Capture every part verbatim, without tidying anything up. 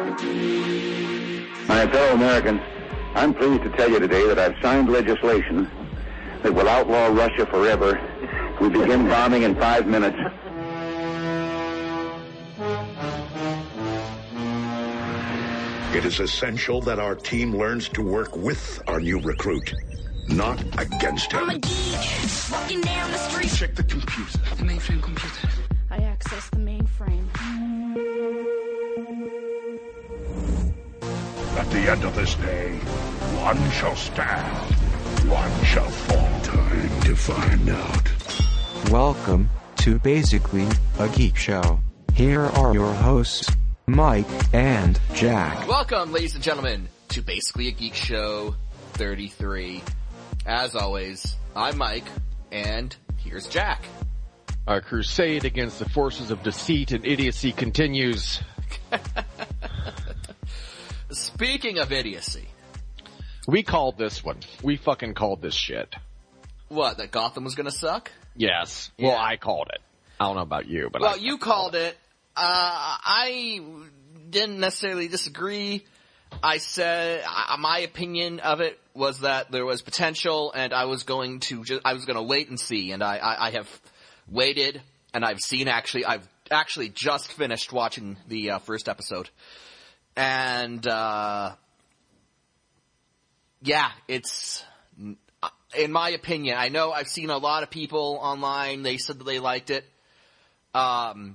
My fellow Americans, I'm pleased to tell you today that I've signed legislation that will outlaw Russia forever. We begin bombing in five minutes. It is essential that our team learns to work with our new recruit, not against him. I'm a geek, walking down the street. Check the computer, the mainframe computer. I access the mainframe. At the end of this day, one shall stand, one shall fall. Time to find out. Welcome to Basically a Geek Show. Here are your hosts, Mike and Jack. Welcome, ladies and gentlemen, to Basically a Geek Show thirty-three. As always, I'm Mike, and here's Jack. Our crusade against the forces of deceit and idiocy continues. Speaking of idiocy. We called this one. We fucking called this shit. What, that Gotham was gonna suck? Yes. Yeah. Well, I called it. I don't know about you, but Well, I you called it. Uh, I didn't necessarily disagree. I said, uh, my opinion of it was that there was potential, and I was going to just, I was gonna wait and see, and I, I, I have waited, and I've seen actually, I've actually just finished watching the uh, first episode. And, uh, yeah, it's, in my opinion, I know I've seen a lot of people online, they said that they liked it. Um,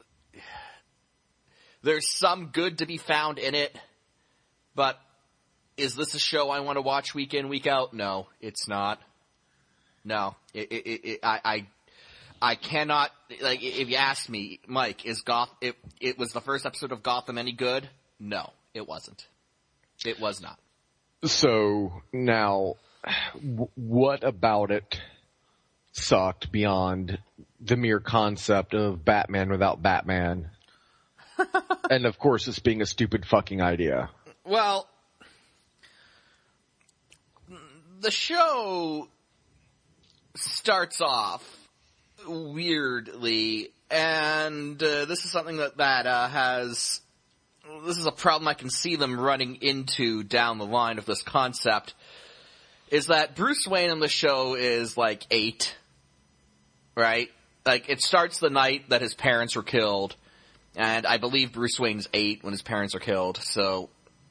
there's some good to be found in it, but is this a show I want to watch week in, week out? No, it's not. No, it, it, it, it I, I, I cannot, like, if you ask me, Mike, is Goth, it, it was the first episode of Gotham any good? No, it wasn't. It was not. So, now, w- what about it sucked beyond the mere concept of Batman without Batman? And, of course, it's being a stupid fucking idea. Well, the show starts off weirdly, and uh, this is something that, that uh, has... This is a problem I can see them running into down the line of this concept, is that Bruce Wayne in the show is, like, eight, right? Like, it starts the night that his parents were killed, and I believe Bruce Wayne's eight when his parents are killed, so...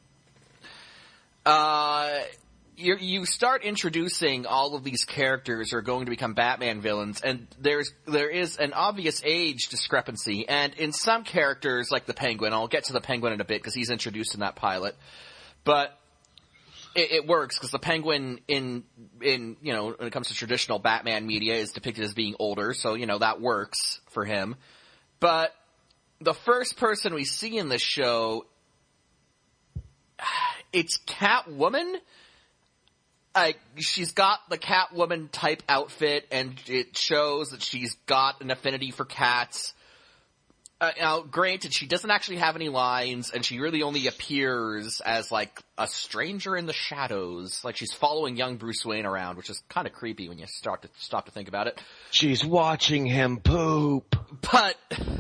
Uh... You, you start introducing all of these characters who are going to become Batman villains, and there's there is an obvious age discrepancy. And in some characters, like the Penguin, I'll get to the Penguin in a bit because he's introduced in that pilot, but it, it works because the Penguin in in you know when it comes to traditional Batman media is depicted as being older, so you know that works for him. But the first person we see in this show, it's Catwoman. Like, she's got the Catwoman type outfit, and it shows that she's got an affinity for cats. Uh, now, granted, she doesn't actually have any lines, and she really only appears as, like, a stranger in the shadows. Like, she's following young Bruce Wayne around, which is kind of creepy when you start to stop to think about it. She's watching him poop. But,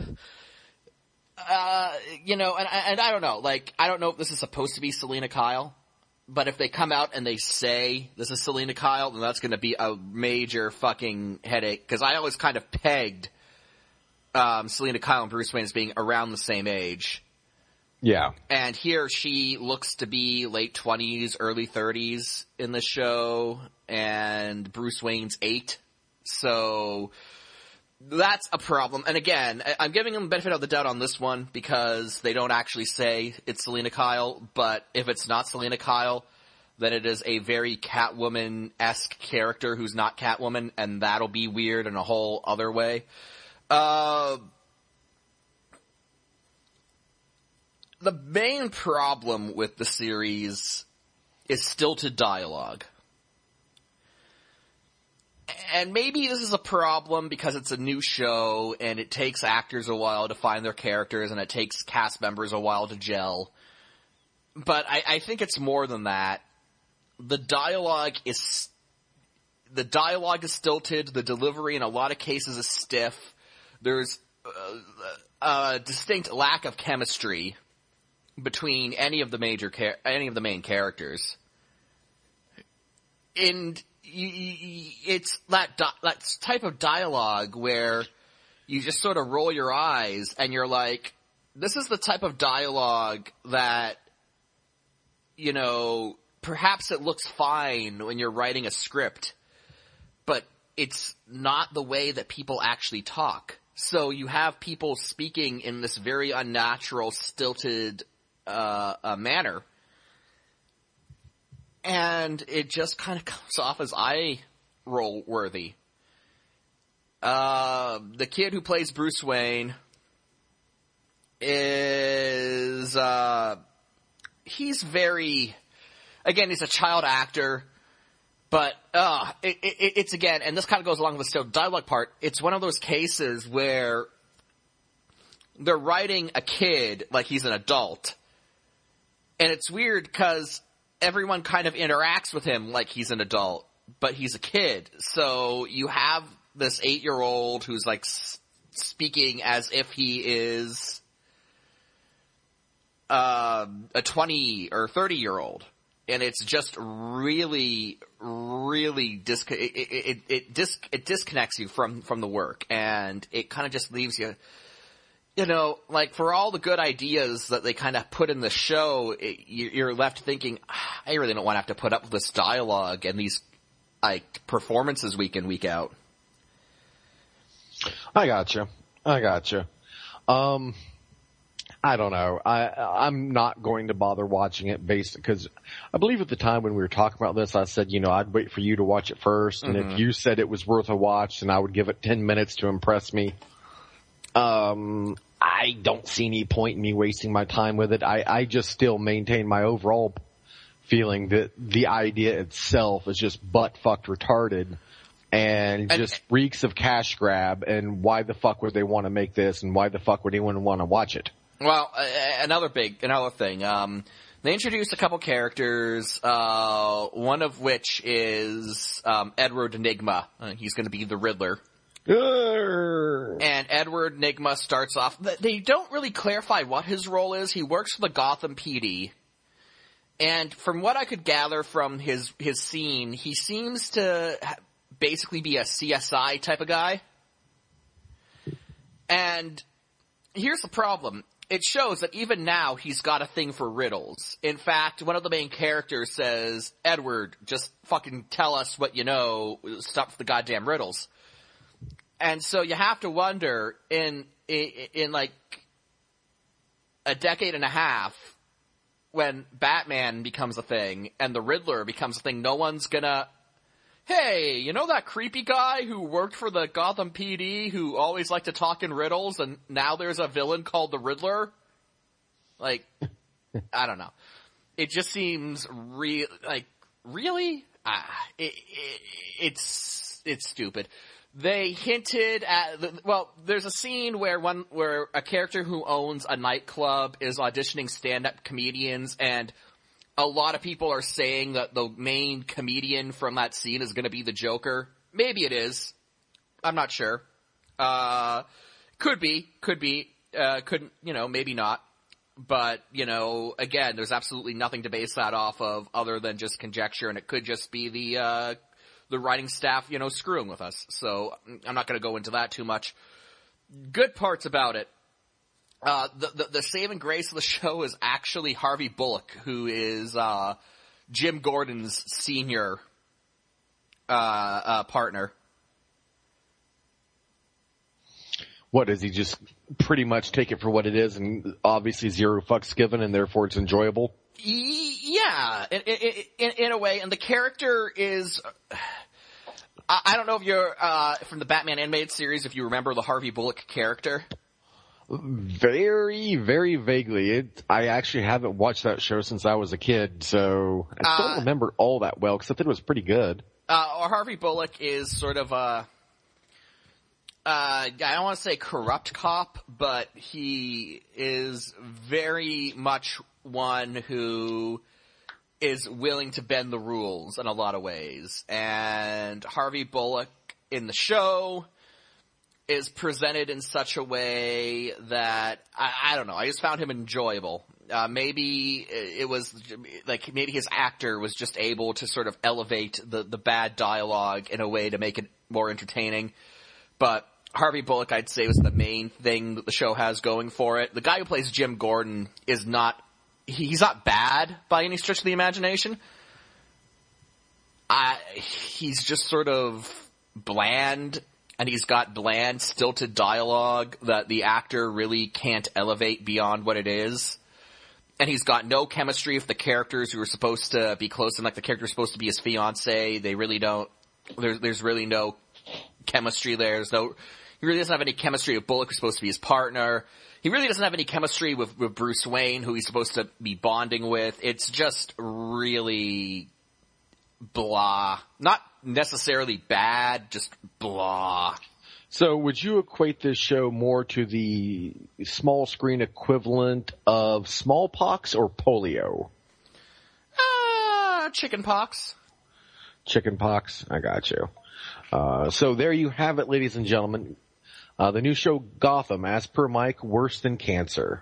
uh, you know, and, and I don't know, like, I don't know if this is supposed to be Selina Kyle. But if they come out and they say this is Selina Kyle, then that's going to be a major fucking headache. Because I always kind of pegged um, Selina Kyle and Bruce Wayne as being around the same age. Yeah. And here she looks to be late twenties, early thirties in the show. And Bruce Wayne's eight. So that's a problem. And again, I'm giving them the benefit of the doubt on this one because they don't actually say it's Selina Kyle, but if it's not Selina Kyle, then it is a very Catwoman-esque character who's not Catwoman, and that'll be weird in a whole other way. Uh, the main problem with the series is stilted dialogue. And maybe this is a problem because it's a new show and it takes actors a while to find their characters and it takes cast members a while to gel. But I, I think it's more than that. The dialogue is, the dialogue is stilted, the delivery in a lot of cases is stiff. There's a, a distinct lack of chemistry between any of the major char- any of the main characters. And you, you, it's that di- that type of dialogue where you just sort of roll your eyes and you're like, this is the type of dialogue that, you know, perhaps it looks fine when you're writing a script, but it's not the way that people actually talk. So you have people speaking in this very unnatural, stilted uh, uh, manner, and it just kind of comes off as eye-roll worthy. Uh, the kid who plays Bruce Wayne is, uh, he's very, again, he's a child actor, but, uh, it, it, it's again, and this kind of goes along with the still dialogue part, it's one of those cases where they're writing a kid like he's an adult, and it's weird because everyone kind of interacts with him like he's an adult, but he's a kid, so you have this eight-year-old who's like s- speaking as if he is uh, a twenty or thirty-year-old, and it's just really, really dis- it, it, it, it, dis- it disconnects you from, from the work, and it kind of just leaves you, you know, like for all the good ideas that they kind of put in the show, it, you're left thinking, I really don't want to have to put up with this dialogue and these like performances week in, week out. I gotcha. I gotcha. Um, I don't know. I, I'm not going to bother watching it based, because I believe at the time when we were talking about this, I said, you know, I'd wait for you to watch it first. And Mm-hmm. if you said it was worth a watch, then I would give it ten minutes to impress me. Um, I don't see any point in me wasting my time with it. I, I just still maintain my overall feeling that the idea itself is just butt fucked retarded. And just and, reeks of cash grab, and why the fuck would they want to make this, and why the fuck would anyone want to watch it? Well, uh, another big, another thing, um, they introduced a couple characters, uh, one of which is, um, Edward Enigma. Uh, he's gonna be the Riddler. Urgh. And Edward Enigma starts off, they don't really clarify what his role is. He works for the Gotham P D. And from what I could gather from his, his scene, he seems to basically be a C S I type of guy. And here's the problem. It shows that even now he's got a thing for riddles. In fact, one of the main characters says, Edward, just fucking tell us what you know, stop the goddamn riddles. And so you have to wonder, in, in, in like a decade and a half, when Batman becomes a thing and the Riddler becomes a thing, no one's gonna, hey, you know that creepy guy who worked for the Gotham P D who always liked to talk in riddles, and now there's a villain called the Riddler? Like, I don't know. It just seems re- like, really? Ah, it, it, it's, it's stupid. They hinted at, the, well, there's a scene where one, where a character who owns a nightclub is auditioning stand-up comedians, and a lot of people are saying that the main comedian from that scene is going to be the Joker. Maybe it is. I'm not sure. Uh, could be, could be, uh, couldn't, you know, maybe not. But, you know, again, there's absolutely nothing to base that off of other than just conjecture, and it could just be the, uh, the writing staff, you know, screwing with us. So I'm not going to go into that too much. Good parts about it. Uh, the, the, the saving grace of the show is actually Harvey Bullock, who is, uh, Jim Gordon's senior, uh, uh, partner. What, does he just pretty much take it for what it is, and obviously zero fucks given, and therefore it's enjoyable? Yeah, in, in, in a way, and the character is, I, I don't know if you're, uh, from the Batman animated series, if you remember the Harvey Bullock character. Very, very vaguely. It, I actually haven't watched that show since I was a kid, so I don't uh, remember all that well, because I think it was pretty good. Uh, or Harvey Bullock is sort of a, uh, I don't want to say corrupt cop, but he is very much one who is willing to bend the rules in a lot of ways. And Harvey Bullock in the show is presented in such a way that, I, I don't know, I just found him enjoyable. Uh, maybe it was like maybe his actor was just able to sort of elevate the the bad dialogue in a way to make it more entertaining. But Harvey Bullock, I'd say, was the main thing that the show has going for it. The guy who plays Jim Gordon is not he's not bad by any stretch of the imagination. I he's just sort of bland. And he's got bland, stilted dialogue that the actor really can't elevate beyond what it is. And he's got no chemistry with the characters who are supposed to be close, and like the character's supposed to be his fiance. They really don't, there's, there's really no chemistry there. There's no, he really doesn't have any chemistry with Bullock, who's supposed to be his partner. He really doesn't have any chemistry with, with Bruce Wayne, who he's supposed to be bonding with. It's just really blah. Not necessarily bad, just blah. So would you equate this show more to the small screen equivalent of smallpox or polio? Uh, chicken pox. Chicken pox? I got you. Uh, so there you have it, ladies and gentlemen. Uh, the new show Gotham, as per Mike, worse than cancer.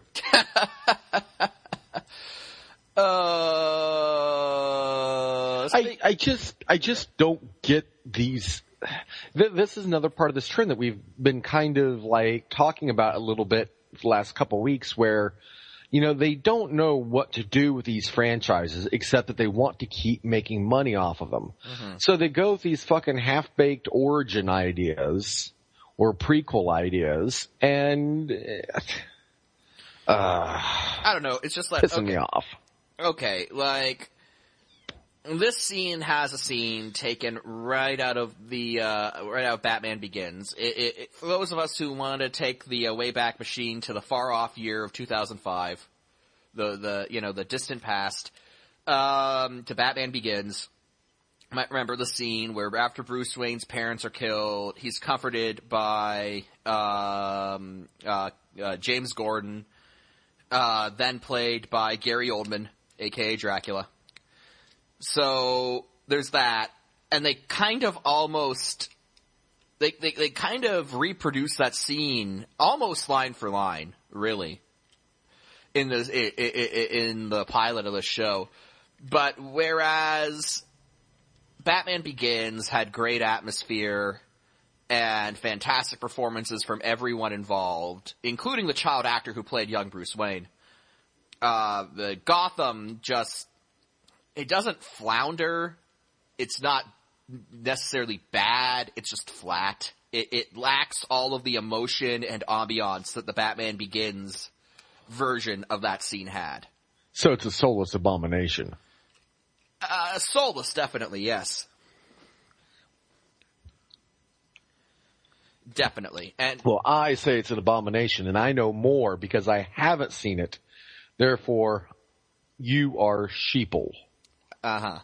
uh, I, I just, I just don't get these. Th- this is another part of this trend that we've been kind of like talking about a little bit for the last couple of weeks, where, you know, they don't know what to do with these franchises except that they want to keep making money off of them. Mm-hmm. So they go with these fucking half-baked origin ideas or prequel ideas, and uh, I don't know. It's just like pissing okay. me off. Okay, like this scene has a scene taken right out of the uh, right out of Batman Begins. It, it, it, for those of us who want to take the uh, Wayback Machine to the far off year of two thousand five, the the you know the distant past, um, to Batman Begins. You might remember the scene where after Bruce Wayne's parents are killed, he's comforted by um, uh, uh, James Gordon, uh, then played by Gary Oldman, aka Dracula. So there's that, and they kind of almost they they, they kind of reproduce that scene almost line for line, really, in the in the pilot of the show. But whereas Batman Begins had great atmosphere and fantastic performances from everyone involved, including the child actor who played young Bruce Wayne. Uh, the Gotham just, it doesn't flounder. It's not necessarily bad. It's just flat. It, it lacks all of the emotion and ambiance that the Batman Begins version of that scene had. So it's a soulless abomination. Uh, soulless, definitely, yes. Definitely. And well, I say it's an abomination, and I know more because I haven't seen it. Therefore, you are sheeple. Uh-huh.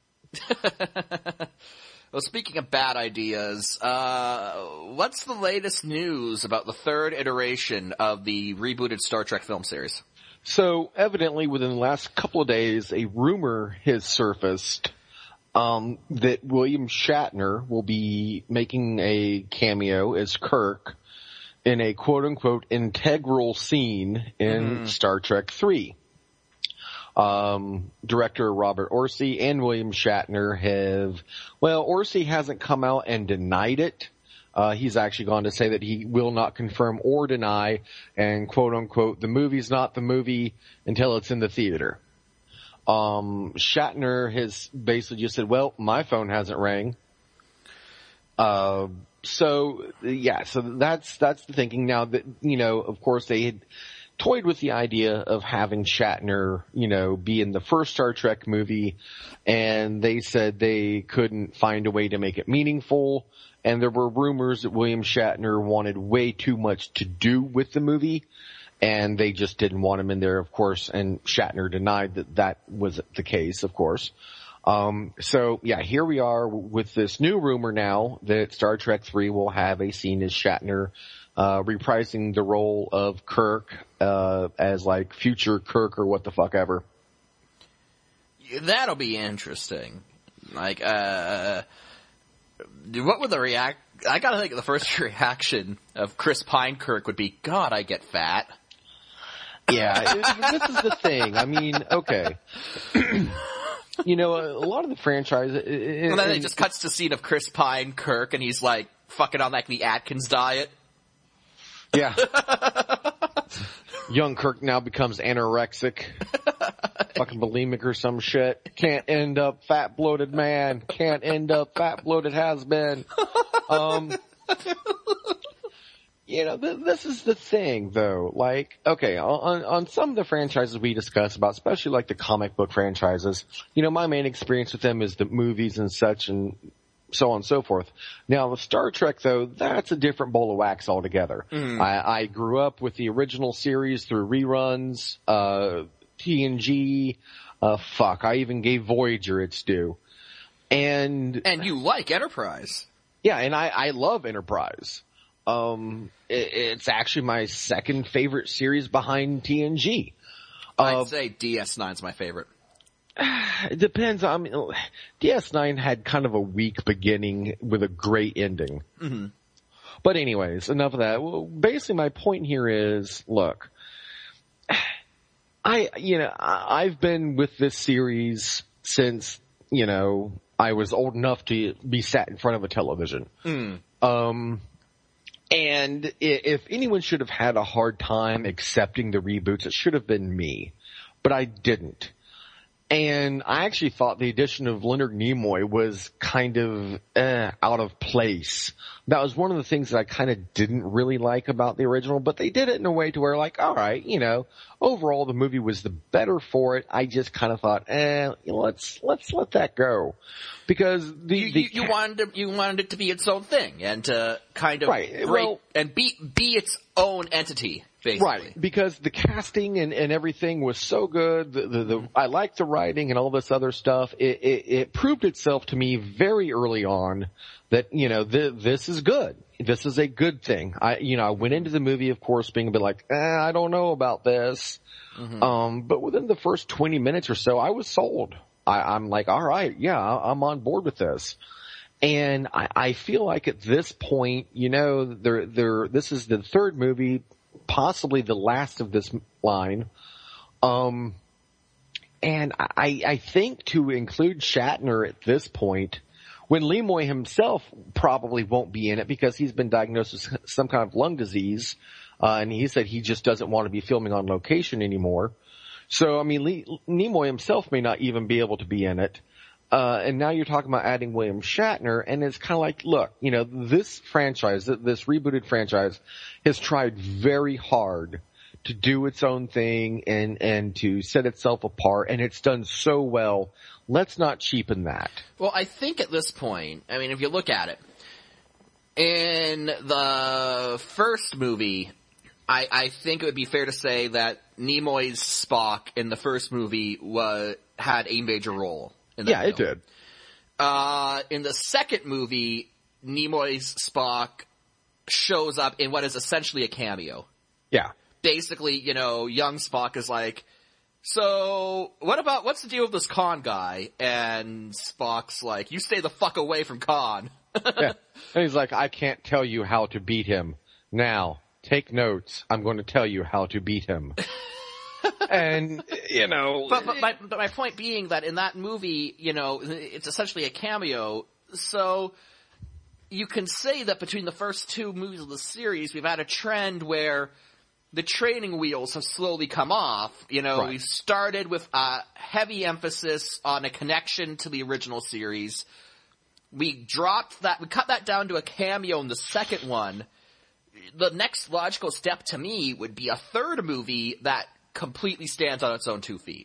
Well, speaking of bad ideas, uh, what's the latest news about the third iteration of the rebooted Star Trek film series? So, evidently, within the last couple of days, a rumor has surfaced um, that William Shatner will be making a cameo as Kirk in a quote-unquote integral scene in mm-hmm. Star Trek three. Um, director Robert Orci and William Shatner have, well, Orci hasn't come out and denied it. Uh, he's actually gone to say that he will not confirm or deny, and quote unquote, the movie's not the movie until it's in the theater. Um, Shatner has basically just said, well, my phone hasn't rang. Uh, so yeah, so that's, that's the thinking. Now that, you know, of course they had toyed with the idea of having Shatner, you know, be in the first Star Trek movie, and they said they couldn't find a way to make it meaningful. And there were rumors that William Shatner wanted way too much to do with the movie, and they just didn't want him in there, of course, and Shatner denied that that was the case, of course. Um, so, yeah, here we are with this new rumor now that Star Trek three will have a scene as Shatner uh, reprising the role of Kirk uh, as, like, future Kirk or what the fuck ever. That'll be interesting. Like, uh... what would the react? I gotta think the first reaction of Chris Pine Kirk would be, God, I get fat. Yeah, it, this is the thing. I mean, okay. You know, a, a lot of the franchise... It, it, and then and, it just cuts to a scene of Chris Pine, Kirk, and he's like fucking on like the Atkins diet. Yeah. Young Kirk now becomes anorexic. Fucking bulimic or some shit. Can't end up fat bloated man. Can't end up fat bloated has been. Um, you know, th- this is the thing though. Like, okay, on, on some of the franchises we discuss about, especially like the comic book franchises, you know, my main experience with them is the movies and such and so on and so forth. Now, with Star Trek, though, that's a different bowl of wax altogether. Mm. I, I grew up with the original series through reruns, uh, T N G, uh, fuck, I even gave Voyager its due. And... And you like Enterprise. Yeah, and I, I love Enterprise. Um, it, it's actually my second favorite series behind T N G. I'd uh, say D S nine's my favorite. It depends. I mean, D S nine had kind of a weak beginning with a great ending. Mm-hmm. But anyways, enough of that. Well, basically my point here is, look, I, you know, I've been with this series since, you know, I was old enough to be sat in front of a television. Mm. Um, and if anyone should have had a hard time accepting the reboots, it should have been me. But I didn't. And I actually thought the addition of Leonard Nimoy was kind of eh, out of place. That was one of the things that I kind of didn't really like about the original, but they did it in a way to where, like, all right, you know, overall the movie was the better for it. I just kind of thought, eh, let's let's let that go, because the you, the you, you wanted to, you wanted it to be its own thing and to kind of right, break, well, and be be its own entity. Basically. Right, because the casting and, and everything was so good. The, the, the I liked the writing and all this other stuff. It, it, it proved itself to me very early on that, you know, th- this is good. This is a good thing. I, you know, I went into the movie, of course, being a bit like, eh, I don't know about this. Mm-hmm. Um, but within the first twenty minutes or so, I was sold. I, I'm like, all right, yeah, I'm on board with this. And I, I feel like at this point, you know, there, there, this is the third movie, possibly the last of this line. Um, and I, I think to include Shatner at this point, when Nimoy himself probably won't be in it because he's been diagnosed with some kind of lung disease, uh, and he said he just doesn't want to be filming on location anymore. So, I mean, Lee, Nimoy himself may not even be able to be in it. Uh, and now you're talking about adding William Shatner, and it's kind of like, look, you know, this franchise, this rebooted franchise, has tried very hard to do its own thing and, and to set itself apart, and it's done so well. Let's not cheapen that. Well, I think at this point, I mean, if you look at it, in the first movie, I, I think it would be fair to say that Nimoy's Spock in the first movie was, had a major role. Yeah, it did. Uh, in the second movie, Nimoy's Spock shows up in what is essentially a cameo. Yeah. Basically, you know, young Spock is like, so, what about, what's the deal with this Khan guy? And Spock's like, you stay the fuck away from Khan. Yeah. And he's like, I can't tell you how to beat him. Now, take notes. I'm going to tell you how to beat him. And, you know... But, but, my, but my point being that in that movie, you know, it's essentially a cameo, so you can say that between the first two movies of the series, we've had a trend where the training wheels have slowly come off. You know, right. We started with a heavy emphasis on a connection to the original series. We dropped that, we cut that down to a cameo in the second one. The next logical step to me would be a third movie that completely stands on its own two feet.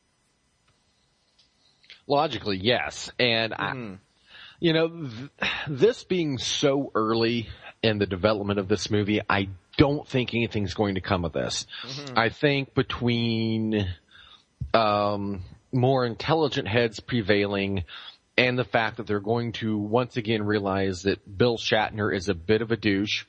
Logically, yes. And, mm-hmm. I, you know, th- this being so early in the development of this movie, I don't think anything's going to come of this. Mm-hmm. I think between um, more intelligent heads prevailing and the fact that they're going to once again realize that Bill Shatner is a bit of a douche,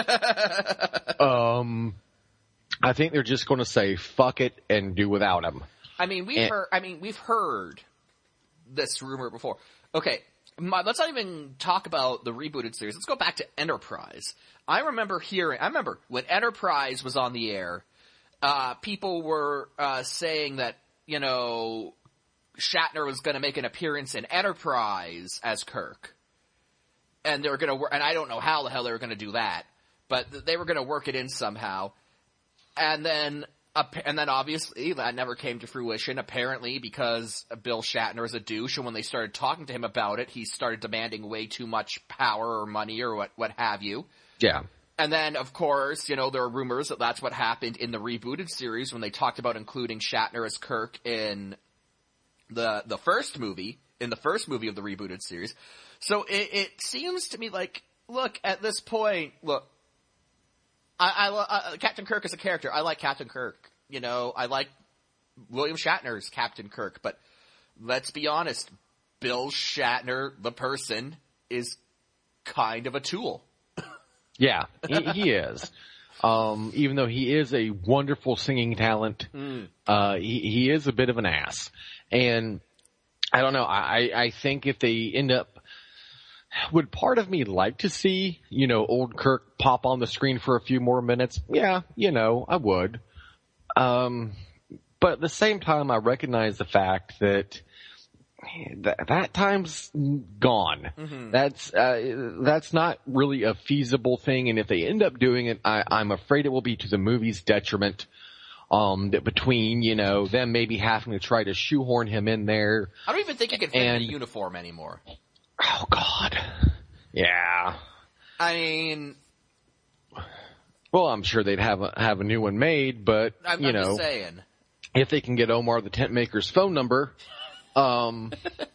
um... I think they're just going to say fuck it and do without him. I mean, we've and, heard. I mean, we've heard this rumor before. Okay, my, let's not even talk about the rebooted series. Let's go back to Enterprise. I remember hearing. I remember when Enterprise was on the air. uh, people were uh, saying that, you know, Shatner was going to make an appearance in Enterprise as Kirk. And they were going to work, and I don't know how the hell they were going to do that, but they were going to work it in somehow. And then, and then obviously that never came to fruition, apparently because Bill Shatner is a douche, and when they started talking to him about it, he started demanding way too much power or money or what, what have you. Yeah. And then, of course, you know, there are rumors that that's what happened in the rebooted series when they talked about including Shatner as Kirk in the the first movie, in the first movie of the rebooted series. So it, it seems to me like, look, at this point, look, I, I, uh, Captain Kirk is a character. I like Captain Kirk. You know, I like William Shatner's Captain Kirk. But let's be honest, Bill Shatner, the person, is kind of a tool. Yeah, he, he is. Um, even though he is a wonderful singing talent, mm. uh, he, he is a bit of an ass. And I don't know, I, I think if they end up, would part of me like to see, you know, old Kirk pop on the screen for a few more minutes? Yeah, you know, I would. Um, but at the same time, I recognize the fact that that, that time's gone. Mm-hmm. That's, uh, that's not really a feasible thing. And if they end up doing it, I, I'm afraid it will be to the movie's detriment. Um, that between, you know, them maybe having to try to shoehorn him in there. I don't even think he can fit in a uniform anymore. Oh, God. Yeah. I mean... Well, I'm sure they'd have a, have a new one made, but, I'm, you I'm know... just saying. If they can get Omar the Tent Maker's phone number. Um,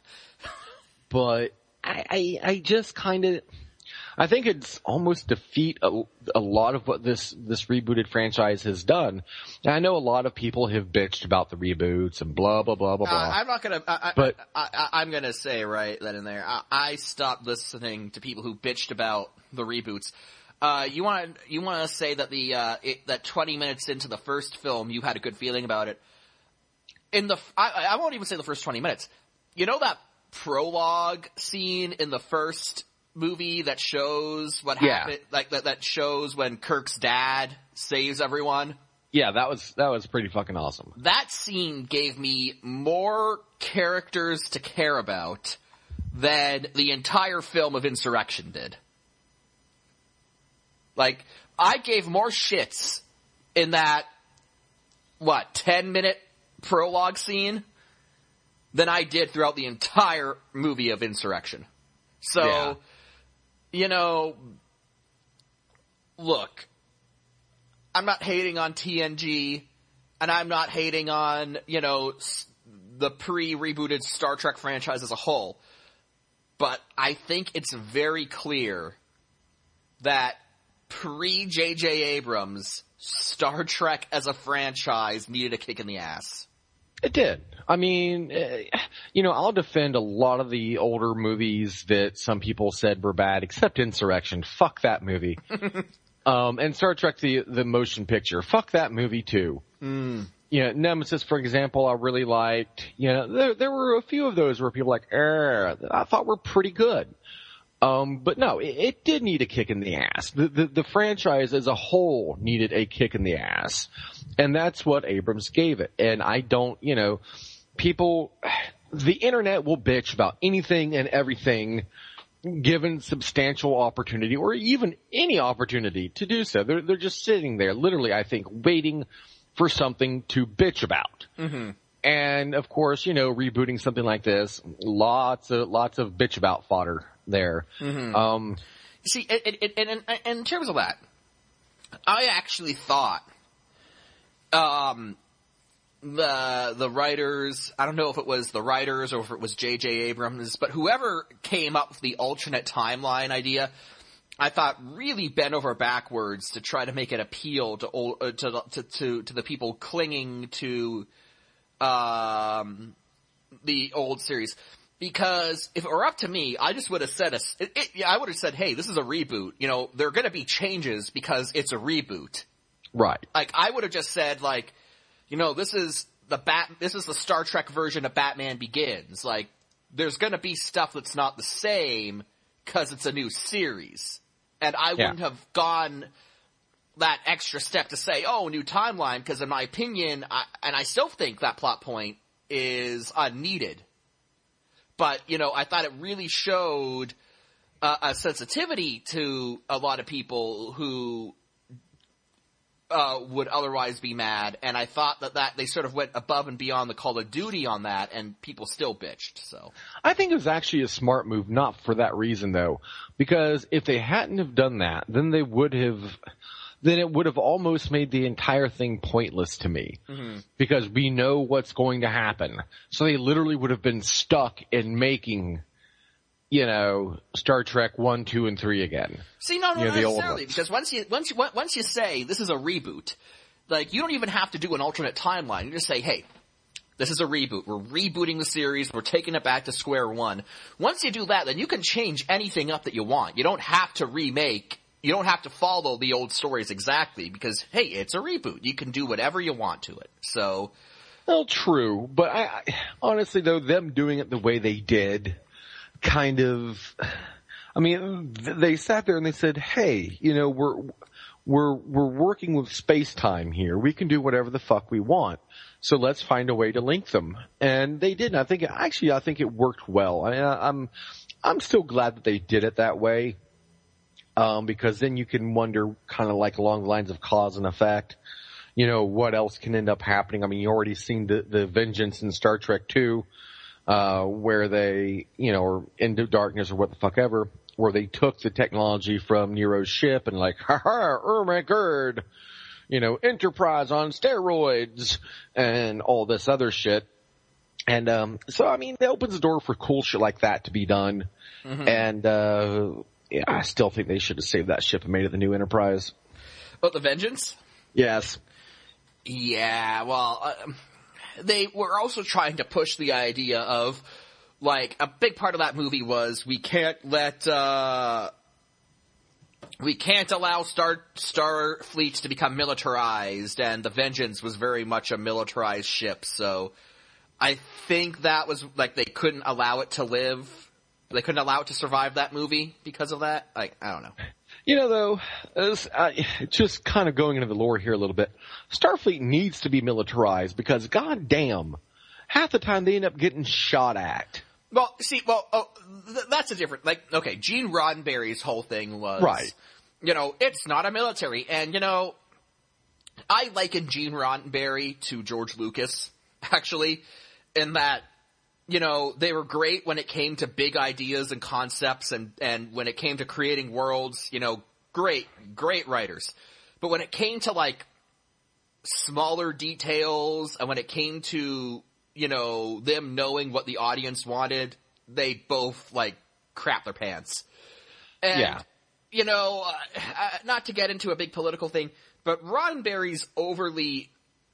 but I, I, I just kind of... I think it's almost defeat a, a lot of what this, this rebooted franchise has done. And I know a lot of people have bitched about the reboots and blah, blah, blah, blah, blah. Uh, I'm not gonna, I, but, I, I, I'm gonna say right then and there, I, I stopped listening to people who bitched about the reboots. Uh, you want to, you want to say that the, uh, it, that twenty minutes into the first film, you had a good feeling about it. In the, I, I won't even say the first twenty minutes. You know that prologue scene in the first movie that shows what yeah. happened, like that, that shows when Kirk's dad saves everyone? Yeah, that was, that was pretty fucking awesome. That scene gave me more characters to care about than the entire film of Insurrection did. Like, I gave more shits in that, what, ten minute prologue scene than I did throughout the entire movie of Insurrection. So, yeah. You know, look, I'm not hating on T N G, and I'm not hating on, you know, the pre-rebooted Star Trek franchise as a whole, but I think it's very clear that pre-J J Abrams, Star Trek as a franchise needed a kick in the ass. It did. I mean, you know, I'll defend a lot of the older movies that some people said were bad, except Insurrection. Fuck that movie. um, and Star Trek the the motion picture. Fuck that movie too. Mm. You know, Nemesis, for example, I really liked. You know, there there were a few of those where people were like, er, I thought were pretty good. Um, but no, it, it did need a kick in the ass. The, the, the franchise as a whole needed a kick in the ass. And that's what Abrams gave it. And I don't, you know, people, the internet will bitch about anything and everything given substantial opportunity or even any opportunity to do so. They're, they're just sitting there, literally, I think, waiting for something to bitch about. Mm-hmm. And of course, you know, rebooting something like this, lots of, lots of bitch about fodder there. Mm-hmm. Um, see, and, and, and, and in terms of that, I actually thought, um, the, the writers, I don't know if it was the writers or if it was J J Abrams, but whoever came up with the alternate timeline idea, I thought really bent over backwards to try to make it appeal to old, uh, to, to, to, to the people clinging to, um, the old series. Because if it were up to me, I just would have said, a, it, it, yeah, I would have said, hey, this is a reboot. You know, there are going to be changes because it's a reboot. Right. Like, I would have just said, like, you know, this is the Bat, this is the Star Trek version of Batman Begins. Like, there's going to be stuff that's not the same because it's a new series. And I yeah. wouldn't have gone that extra step to say, oh, new timeline, because in my opinion, I, and I still think that plot point is unneeded. But, you know, I thought it really showed uh, a sensitivity to a lot of people who uh, would otherwise be mad, and I thought that, that they sort of went above and beyond the Call of Duty on that, and people still bitched, so. I think it was actually a smart move, not for that reason, though. Because if they hadn't have done that, then they would have... then it would have almost made the entire thing pointless to me. Mm-hmm. Because we know what's going to happen. So they literally would have been stuck in making, you know, Star Trek one, two, and three again. See, no, no, you know, not necessarily, because once you, once you, once you say this is a reboot, like, you don't even have to do an alternate timeline. You just say, hey, this is a reboot. We're rebooting the series. We're taking it back to square one. Once you do that, then you can change anything up that you want. You don't have to remake You don't have to follow the old stories exactly because, hey, it's a reboot. You can do whatever you want to it. So, well, true, but I, I honestly though, them doing it the way they did, kind of, I mean, they sat there and they said, "Hey, you know, we're we're we're working with space time here. We can do whatever the fuck we want. So let's find a way to link them." And they did. And I think actually, I think it worked well. I mean, I'm I'm still glad that they did it that way. Um, because then you can wonder kind of like along the lines of cause and effect, you know, what else can end up happening. I mean, you already seen the, the Vengeance in Star Trek two, uh, where they, you know, or Into Darkness or what the fuck ever, where they took the technology from Nero's ship and like, ha ha, oh my god, you know, Enterprise on steroids and all this other shit. And, um, so I mean, it opens the door for cool shit like that to be done. Mm-hmm. And, uh, yeah, I still think they should have saved that ship and made it the new Enterprise. Oh, the Vengeance? Yes. Yeah, well, uh, they were also trying to push the idea of, like, a big part of that movie was we can't let, uh, we can't allow Star, Star fleets to become militarized, and the Vengeance was very much a militarized ship, so I think that was, like, they couldn't allow it to live. They couldn't allow it to survive that movie because of that? Like, I don't know. You know, though, as, uh, just kind of going into the lore here a little bit, Starfleet needs to be militarized because, goddamn, half the time they end up getting shot at. Well, see, well, oh, th- that's a different, like, okay, Gene Roddenberry's whole thing was, right. You know, it's not a military, and, you know, I liken Gene Roddenberry to George Lucas, actually, in that, you know, they were great when it came to big ideas and concepts and, and when it came to creating worlds, you know, great, great writers. But when it came to, like, smaller details and when it came to, you know, them knowing what the audience wanted, they both, like, crap their pants. And, yeah. you know, uh, not to get into a big political thing, but Roddenberry's overly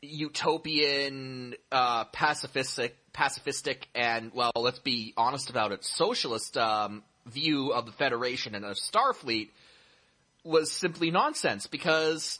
utopian, uh, pacifistic, pacifistic and, well, let's be honest about it, socialist um, view of the Federation and of Starfleet was simply nonsense because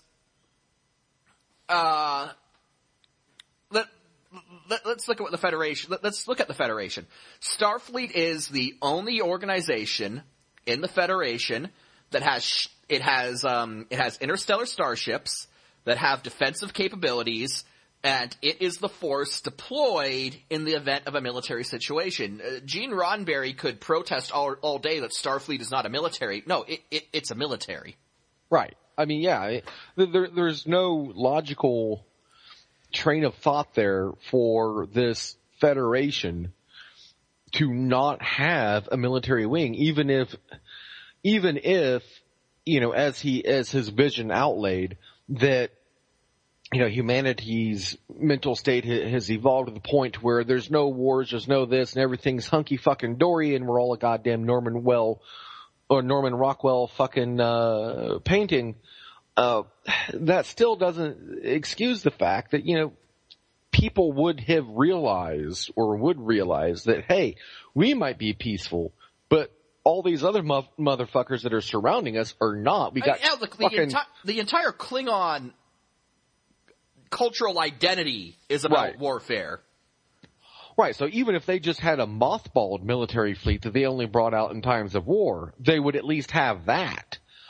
uh, let, let, let's look at what the Federation, let, let's look at the Federation. Starfleet is the only organization in the Federation that has, it has, um, it has interstellar starships that have defensive capabilities, and it is the force deployed in the event of a military situation. Uh, Gene Roddenberry could protest all, all day that Starfleet is not a military. No, it, it, it's a military. Right. I mean, yeah, it, there, there's no logical train of thought there for this Federation to not have a military wing, even if, even if, you know, as he, as his vision outlaid, that, you know, humanity's mental state has evolved to the point where there's no wars, there's no this, and everything's hunky fucking dory, and we're all a goddamn Norman Well or Norman Rockwell fucking uh painting. Uh, that still doesn't excuse the fact that, you know, people would have realized or would realize that, hey, we might be peaceful, but all these other mo- motherfuckers that are surrounding us are not. We got I mean, yeah, look, fucking... the, enti- the entire Klingon cultural identity is about right. warfare. Right, so even if they just had a mothballed military fleet that they only brought out in times of war, they would at least have that.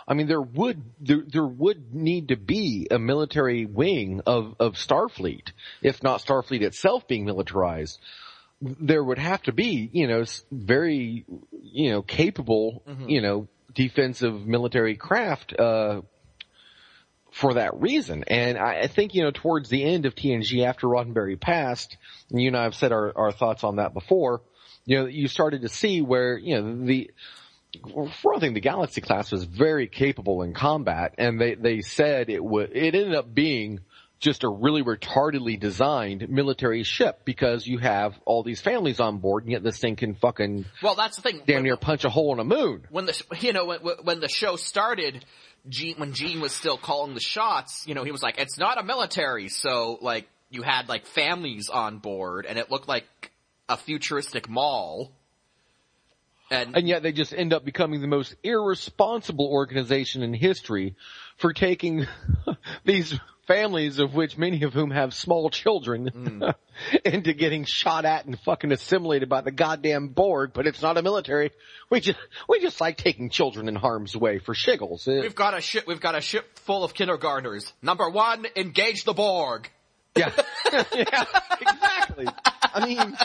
I mean, there would there, there would need to be a military wing of, of Starfleet, if not Starfleet itself being militarized. There would have to be, you know, very, you know, capable, mm-hmm. you know, defensive military craft uh, for that reason. And I, I think, you know, towards the end of T N G, after Roddenberry passed, and you and I have said our, our thoughts on that before, you know, you started to see where, you know, the for one thing, the Galaxy class was very capable in combat, and they, they said it would, it ended up being just a really retardedly designed military ship because you have all these families on board, and yet this thing can fucking well, that's the thing. damn when, near punch a hole in a moon. When the you know when, when the show started, Gene, when Gene was still calling the shots, you know, he was like, "It's not a military," so like you had like families on board, and it looked like a futuristic mall. And, and yet they just end up becoming the most irresponsible organization in history for taking these families, of which many of whom have small children, mm. into getting shot at and fucking assimilated by the goddamn Borg. But it's not a military. We just we just like taking children in harm's way for shiggles. We've got a ship. We've got a ship full of kindergartners. Number one, engage the Borg. Yeah, yeah, exactly. I mean.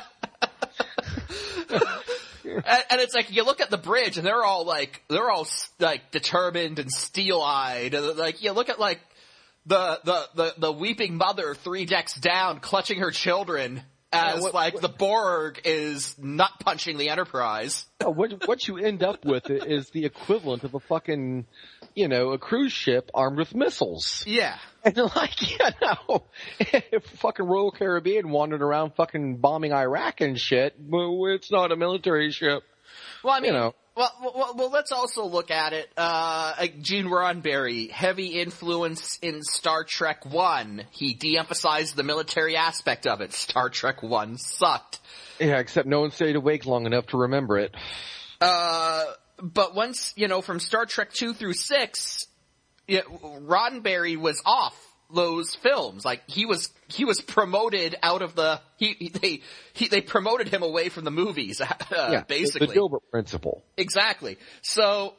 And, and it's like, you look at the bridge and they're all like, they're all like determined and steel-eyed. And like, you look at like the, the, the, the weeping mother three decks down clutching her children as yeah, what, like what, the Borg is nut punching the Enterprise. What, what you end up with is the equivalent of a fucking, you know, a cruise ship armed with missiles. Yeah. And like, you know, if fucking Royal Caribbean wandered around fucking bombing Iraq and shit, well, it's not a military ship. Well, I mean, you know. well, well, well, let's also look at it. Uh, like Gene Roddenberry, heavy influence in Star Trek One. He de-emphasized the military aspect of it. Star Trek One sucked. Yeah, except no one stayed awake long enough to remember it. Uh, but once, you know, from Star Trek Two through Six, yeah, Roddenberry was off those films. Like he was, he was promoted out of the. He, he they he, they promoted him away from the movies. Uh, yeah, basically, the Gilbert principle. Exactly. So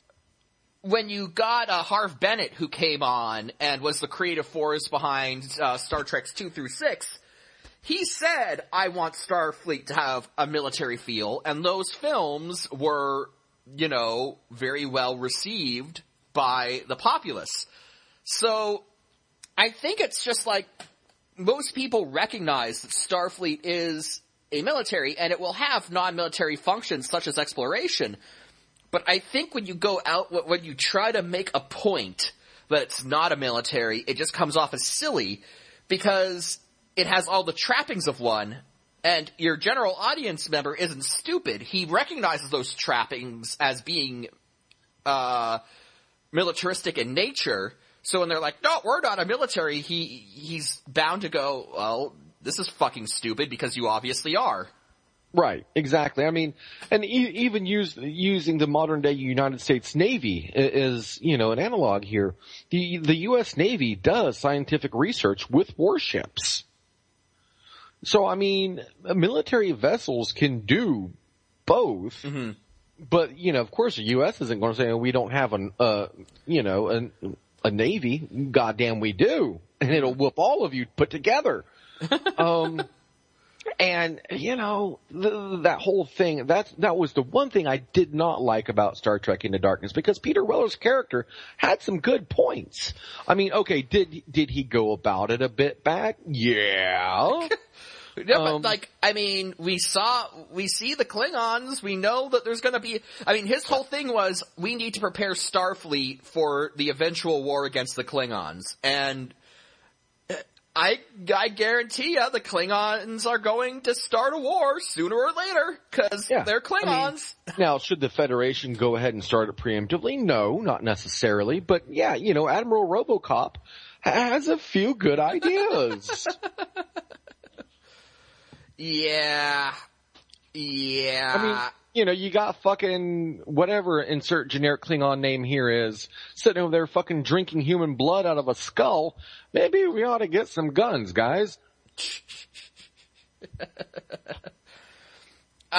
when you got uh, Harve Bennett, who came on and was the creative force behind uh, Star Trek Two through Six, he said, "I want Starfleet to have a military feel," and those films were, you know, very well received by the populace. So I think it's just like most people recognize that Starfleet is a military and it will have non-military functions such as exploration. But I think when you go out, when you try to make a point that it's not a military, it just comes off as silly because it has all the trappings of one, and your general audience member isn't stupid. He recognizes those trappings as being uh militaristic in nature. So when they're like, "No, we're not a military," he he's bound to go, "Well, this is fucking stupid because you obviously are." Right, exactly. I mean, and e- even use, using the modern day United States Navy as, you know, an analog here. The the U S Navy does scientific research with warships. So I mean, military vessels can do both. Mm-hmm. But, you know, of course the U S isn't going to say, we don't have a, uh, you know, a, a Navy. Goddamn we do. And it'll whoop all of you put together. um, and, you know, th- that whole thing, that, that was the one thing I did not like about Star Trek Into Darkness, because Peter Weller's character had some good points. I mean, okay, did, did he go about it a bit bad? Yeah. Yeah, but um, like, I mean, we saw, we see the Klingons, we know that there's gonna be, I mean, his whole thing was, we need to prepare Starfleet for the eventual war against the Klingons, and I, I guarantee you the Klingons are going to start a war sooner or later, cause yeah, they're Klingons. I mean, now, should the Federation go ahead and start it preemptively? No, not necessarily, but yeah, you know, Admiral Robocop has a few good ideas. Yeah. Yeah. I mean, you know, you got fucking whatever insert generic Klingon name here is sitting over there fucking drinking human blood out of a skull. Maybe we ought to get some guns, guys. I, I,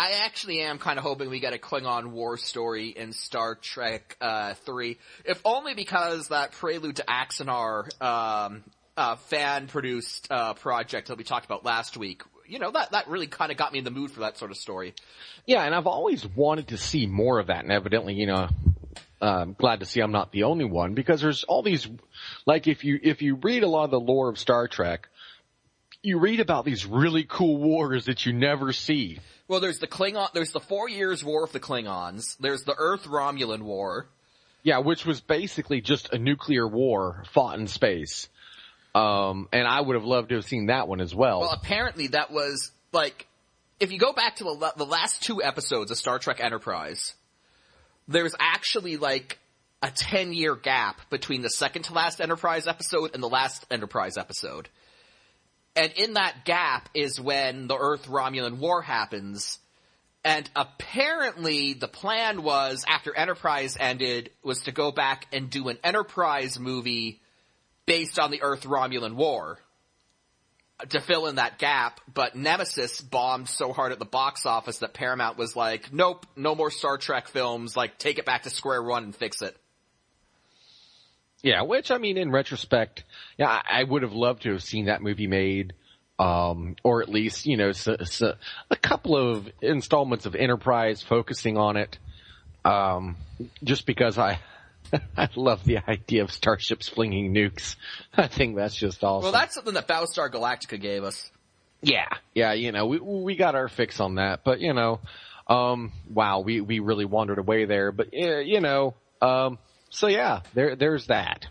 I actually am kind of hoping we get a Klingon war story in Star Trek uh, three, if only because that Prelude to Axanar um, uh, fan-produced uh, project that we talked about last week, you know, that, that really kind of got me in the mood for that sort of story. Yeah, and I've always wanted to see more of that, and evidently, you know, uh, I'm glad to see I'm not the only one, because there's all these, like if you if you read a lot of the lore of Star Trek, you read about these really cool wars that you never see. Well, there's the Klingon, there's the Four Years' War of the Klingons, there's the Earth-Romulan War. Yeah, which was basically just a nuclear war fought in space. Um, and I would have loved to have seen that one as well. Well, apparently that was, like, if you go back to the, the last two episodes of Star Trek Enterprise, there's actually, like, a ten-year gap between the second-to-last Enterprise episode and the last Enterprise episode. And in that gap is when the Earth-Romulan War happens. And apparently the plan was, after Enterprise ended, was to go back and do an Enterprise movie based on the Earth-Romulan War to fill in that gap. But Nemesis bombed so hard at the box office that Paramount was like, nope, no more Star Trek films. Like, take it back to square one and fix it. Yeah, which, I mean, in retrospect, yeah, I, I would have loved to have seen that movie made, um, or at least, you know, so, so a couple of installments of Enterprise focusing on it, um, just because I, I love the idea of starships flinging nukes. I think that's just awesome. Well, that's something that Battlestar Galactica gave us. Yeah, yeah, you know, we we got our fix on that, but, you know, um, wow, we, we really wandered away there, but, uh, you know, um, so yeah, there, there's that.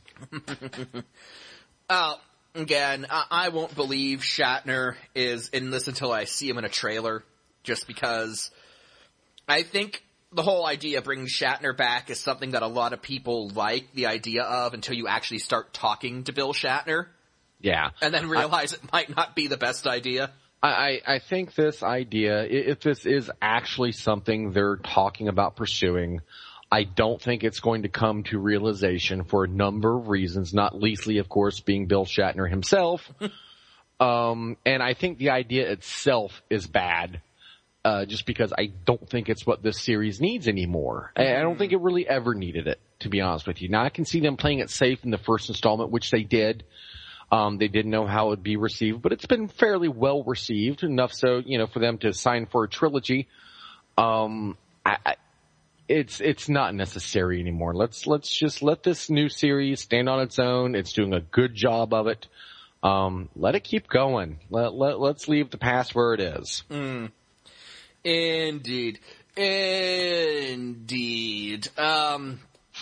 uh, again, I, I won't believe Shatner is in this until I see him in a trailer, just because I think the whole idea of bringing Shatner back is something that a lot of people like the idea of until you actually start talking to Bill Shatner. Yeah. And then realize I, it might not be the best idea. I, I think this idea, if this is actually something they're talking about pursuing, I don't think it's going to come to realization for a number of reasons, not leastly, of course, being Bill Shatner himself. um, and I think the idea itself is bad, uh, just because I don't think it's what this series needs anymore. I, I don't think it really ever needed it, to be honest with you. Now, I can see them playing it safe in the first installment, which they did. Um, they didn't know how it would be received, but it's been fairly well received, enough so, you know, for them to sign for a trilogy. Um, I, I It's it's not necessary anymore. Let's let's just let this new series stand on its own. It's doing a good job of it. Um, let it keep going. Let, let let's leave the past where it is. Mm. Indeed, indeed. Um,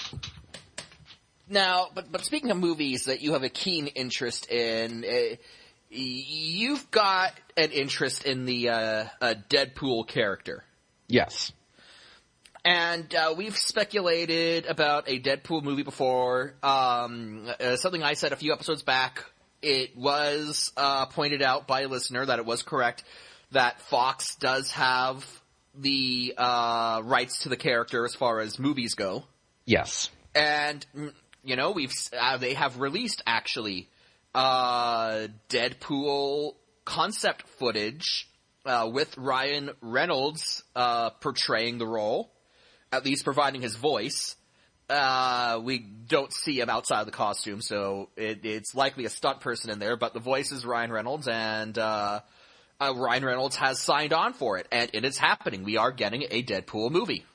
now, but but speaking of movies that you have a keen interest in, uh, you've got an interest in the uh, uh, Deadpool character. Yes. And uh, we've speculated about a Deadpool movie before. Um, uh, something I said a few episodes back. It was uh, pointed out by a listener that it was correct that Fox does have the uh, rights to the character as far as movies go. Yes. And you know, we've uh, they have released actually uh, Deadpool concept footage uh, with Ryan Reynolds uh, portraying the role. At least providing his voice. Uh, we don't see him outside of the costume, so it, it's likely a stunt person in there, but the voice is Ryan Reynolds, and uh, uh, Ryan Reynolds has signed on for it, and it is happening. We are getting a Deadpool movie.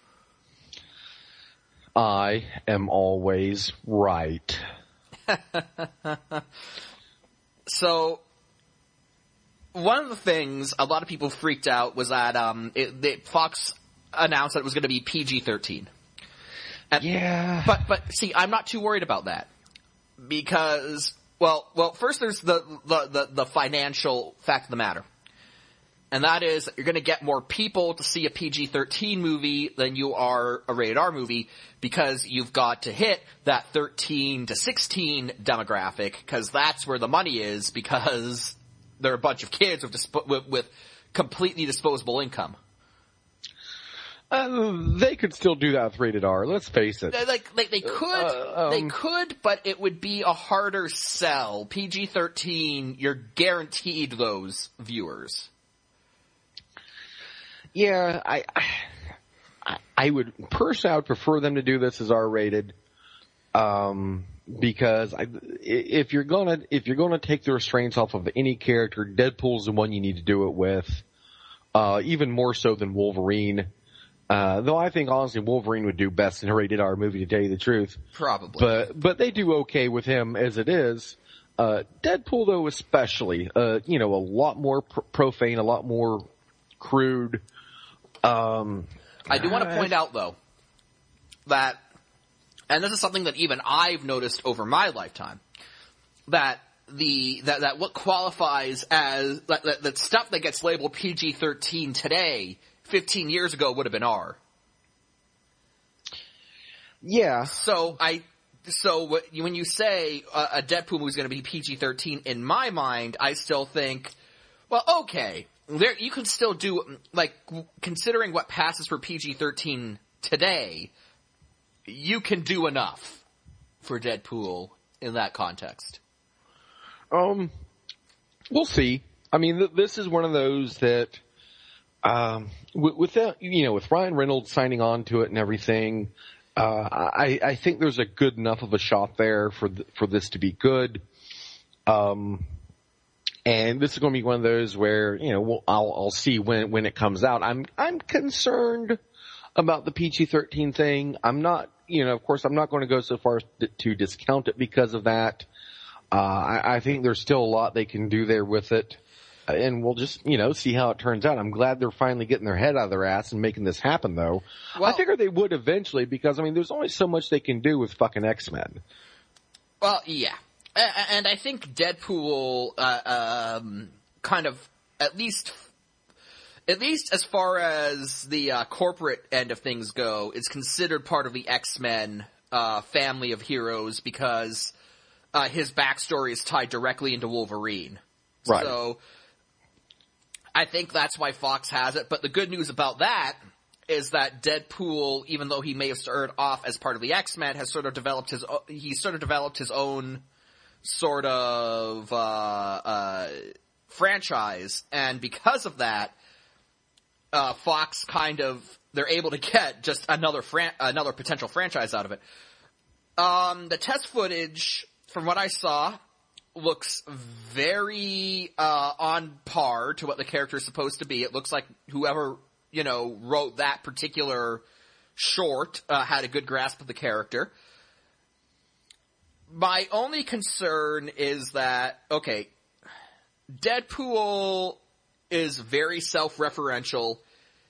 I am always right. So, one of the things a lot of people freaked out was that um, it, it, Fox announced that it was going to be P G thirteen. And, yeah. But, but, see, I'm not too worried about that. Because, well, well, first there's the, the, the, the financial fact of the matter. And that is that you're going to get more people to see a P G thirteen movie than you are a rated R movie, because you've got to hit that thirteen to sixteen demographic, because that's where the money is, because there are a bunch of kids with, disp- with, with completely disposable income. Uh, they could still do that with rated R. Let's face it. Like, like they could, uh, um, they could, but it would be a harder sell. P G thirteen, you're guaranteed those viewers. Yeah, I, I, I would personally, I would prefer them to do this as R-rated, um, because I, if you're gonna if you're gonna take the restraints off of any character, Deadpool's the one you need to do it with, uh, even more so than Wolverine. Uh, though I think honestly Wolverine would do best in a rated R movie, to tell you the truth. Probably. But, but they do okay with him as it is. Uh, Deadpool though especially, uh, you know, a lot more pr- profane, a lot more crude. Um, I do want to point out though, that, and this is something that even I've noticed over my lifetime, that the, that, that what qualifies as, that, that, that stuff that gets labeled P G thirteen today, fifteen years ago would have been R. Yeah. So I, so when you say a, a Deadpool movie is going to be P G thirteen, in my mind, I still think, well, okay, there, you can still do, like, considering what passes for P G thirteen today, you can do enough for Deadpool in that context. Um, we'll see. I mean, th- this is one of those that, Um, with, with that, you know, with Ryan Reynolds signing on to it and everything, uh, I, I think there's a good enough of a shot there for, th- for this to be good. Um, and this is going to be one of those where, you know, we'll, I'll, I'll see when, when it comes out. I'm, I'm concerned about the P G thirteen thing. I'm not, you know, of course, I'm not going to go so far as to, to discount it because of that. Uh, I, I think there's still a lot they can do there with it. And we'll just, you know, see how it turns out. I'm glad they're finally getting their head out of their ass and making this happen, though. Well, I figured they would eventually because, I mean, there's only so much they can do with fucking X-Men. Well, yeah. And I think Deadpool, uh, um, kind of, at least, at least as far as the uh, corporate end of things go, is considered part of the X-Men uh, family of heroes because uh, his backstory is tied directly into Wolverine. Right. So I think that's why Fox has it. But the good news about that is that Deadpool, even though he may have started off as part of the X-Men, has sort of developed his he sort of developed his own sort of uh, uh, franchise, and because of that, uh, Fox kind of they're able to get just another fran- another potential franchise out of it. Um, the test footage, from what I saw, looks very uh on par to what the character is supposed to be. It looks like whoever, you know, wrote that particular short uh, had a good grasp of the character. My only concern is that, okay, Deadpool is very self-referential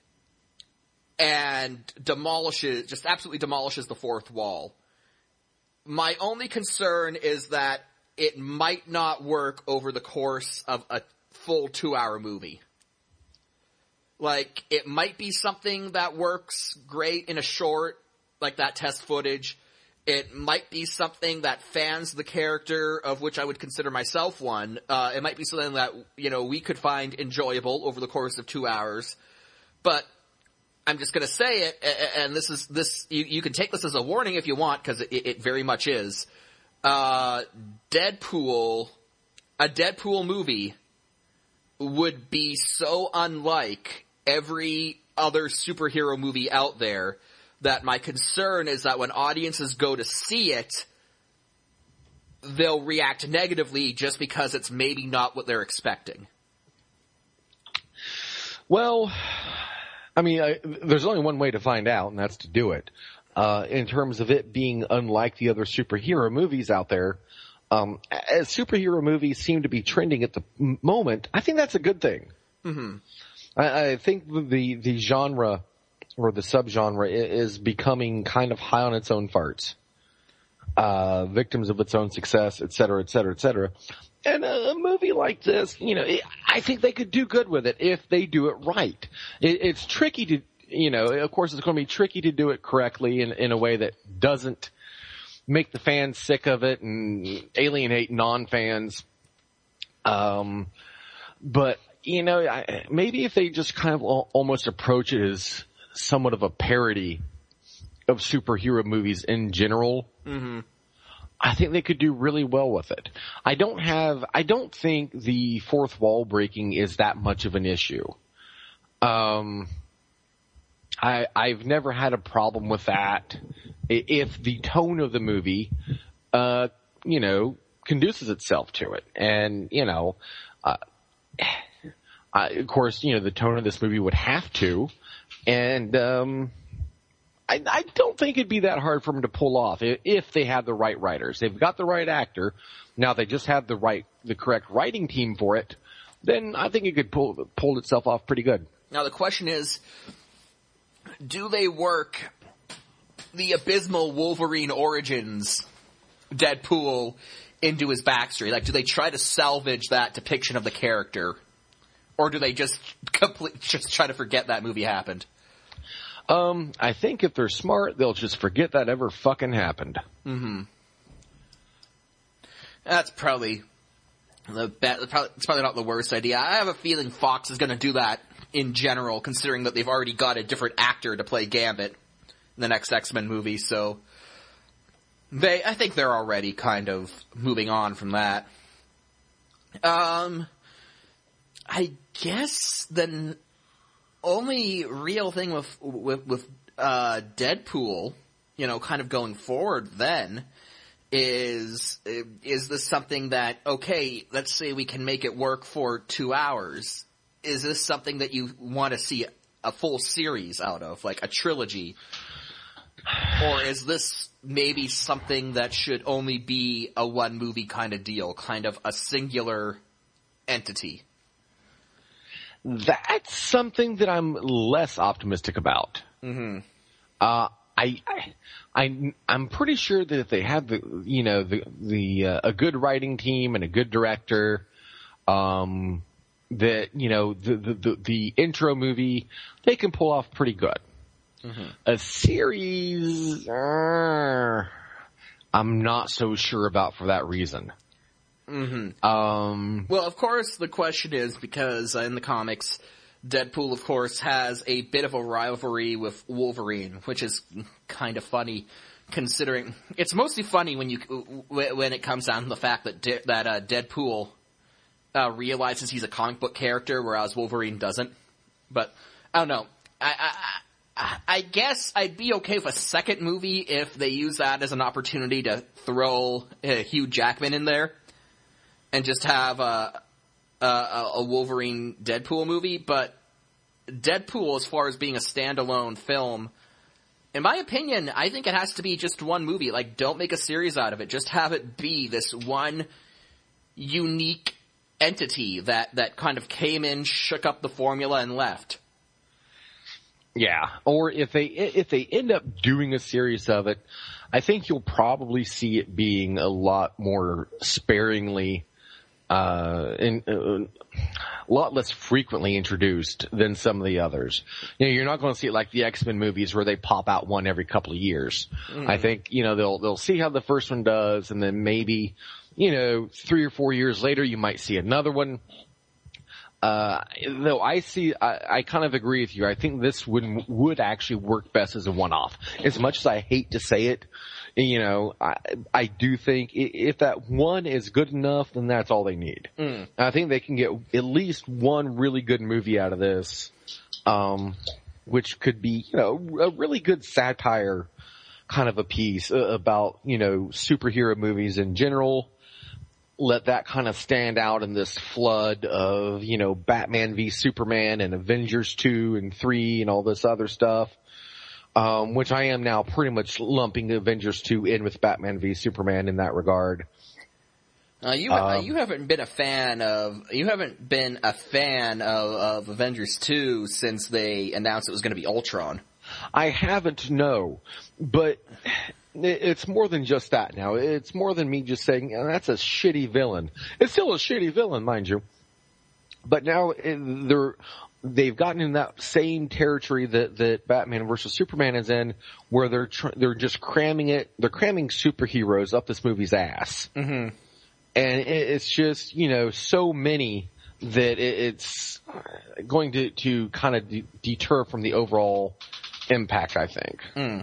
and demolishes, just absolutely demolishes the fourth wall. My only concern is that it might not work over the course of a full two-hour movie. Like, it might be something that works great in a short, like that test footage. It might be something that fans the character, of which I would consider myself one. Uh, it might be something that, you know, we could find enjoyable over the course of two hours. But I'm just gonna say it, and this is, this, you, you can take this as a warning if you want, because it, it very much is. Uh, Deadpool, a Deadpool movie would be so unlike every other superhero movie out there that my concern is that when audiences go to see it, they'll react negatively just because it's maybe not what they're expecting. Well, I mean, I, there's only one way to find out, and that's to do it. Uh, in terms of it being unlike the other superhero movies out there, um, as superhero movies seem to be trending at the moment, I think that's a good thing. Mm-hmm. I, I think the the genre or the subgenre is becoming kind of high on its own farts, uh, victims of its own success, et cetera, et cetera, et cetera. And a, a movie like this, you know, it, I think they could do good with it if they do it right. It, it's tricky to. You know, of course, it's going to be tricky to do it correctly in, in a way that doesn't make the fans sick of it and alienate non-fans. Um, but, you know, I, maybe if they just kind of almost approach it as somewhat of a parody of superhero movies in general, mm-hmm. I think they could do really well with it. I don't have, I don't think the fourth wall breaking is that much of an issue. Um, I, I've never had a problem with that if the tone of the movie, uh, you know, conduces itself to it. And, you know, uh, I, of course, you know, the tone of this movie would have to. And, um, I, I don't think it'd be that hard for them to pull off if, if they have the right writers. They've got the right actor. Now they just have the right, the correct writing team for it. Then I think it could pull, pull itself off pretty good. Now the question is, do they work the abysmal Wolverine origins Deadpool into his backstory? Like, do they try to salvage that depiction of the character? Or do they just complete, just try to forget that movie happened? Um, I think if they're smart, they'll just forget that ever fucking happened. Mm-hmm. That's probably the be- probably, it's probably not the worst idea. I have a feeling Fox is going to do that in general, considering that they've already got a different actor to play Gambit in the next X-Men movie, so they, I think they're already kind of moving on from that. Um, I guess the only real thing with, with, with, uh, Deadpool, you know, kind of going forward then, is, is this something that, okay, let's say we can make it work for two hours. Is this something that you want to see a full series out of, like a trilogy? Or is this maybe something that should only be a one movie kind of deal, kind of a singular entity? That's something that I'm less optimistic about. Mm-hmm. Uh, I, I, I, I'm pretty sure that if they have the, you know, the, the, uh, a good writing team and a good director, um, that, you know, the, the, the, the intro movie, they can pull off pretty good. Mm-hmm. A series, uh, I'm not so sure about for that reason. Mm-hmm. Um, well, of course, the question is, because in the comics, Deadpool, of course, has a bit of a rivalry with Wolverine, which is kind of funny, considering it's mostly funny when you when it comes down to the fact that De- that uh, Deadpool uh, realizes he's a comic book character, whereas Wolverine doesn't. But I don't know. I, I I guess I'd be okay with a second movie if they use that as an opportunity to throw uh, Hugh Jackman in there and just have a, a, a Wolverine Deadpool movie. But Deadpool, as far as being a standalone film, in my opinion, I think it has to be just one movie. Like, don't make a series out of it. Just have it be this one unique entity that, that kind of came in, shook up the formula, and left. Yeah, or if they if they end up doing a series of it, I think you'll probably see it being a lot more sparingly, uh, and uh, a lot less frequently introduced than some of the others. You know, you're not going to see it like the X-Men movies where they pop out one every couple of years. Mm. I think, you know, they'll they'll see how the first one does, and then maybe, you know, three or four years later, you might see another one. Uh, though I see, I, I kind of agree with you. I think this would, would actually work best as a one-off. As much as I hate to say it, you know, I, I do think if that one is good enough, then that's all they need. Mm. I think they can get at least one really good movie out of this, um, which could be, you know, a really good satire kind of a piece about, you know, superhero movies in general. Let that kind of stand out in this flood of, you know, Batman v Superman and Avengers two and three and all this other stuff, um, which I am now pretty much lumping Avengers two in with Batman v Superman in that regard. Uh, you um, you haven't been a fan of you haven't been a fan of, of Avengers two since they announced it was going to be Ultron. I haven't, no, but it's more than just that now. It's more than me just saying, oh, that's a shitty villain. It's still a shitty villain, mind you. But now they're, they've gotten in that same territory that, that Batman versus Superman is in, where they're tr- they're just cramming it, they're cramming superheroes up this movie's ass. Mm-hmm. And it's just, you know, so many that it's going to, to kind of de- deter from the overall impact, I think. Mm.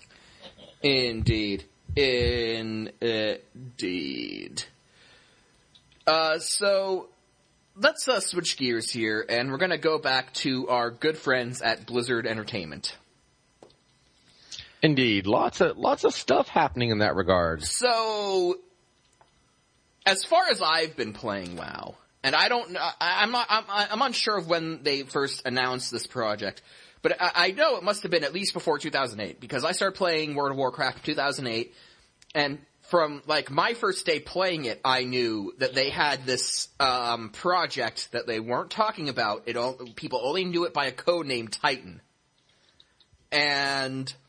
Indeed. Indeed. Uh, so, let's uh, switch gears here, and we're going to go back to our good friends at Blizzard Entertainment. Indeed, lots of lots of stuff happening in that regard. So, as far as I've been playing WoW, and I don't know, I'm not, I'm, I'm unsure of when they first announced this project, but I, I know it must have been at least before two thousand eight, because I started playing World of Warcraft in two thousand eight, and from, like, my first day playing it, I knew that they had this, um, project that they weren't talking about. It all, people only knew it by a code name Titan. And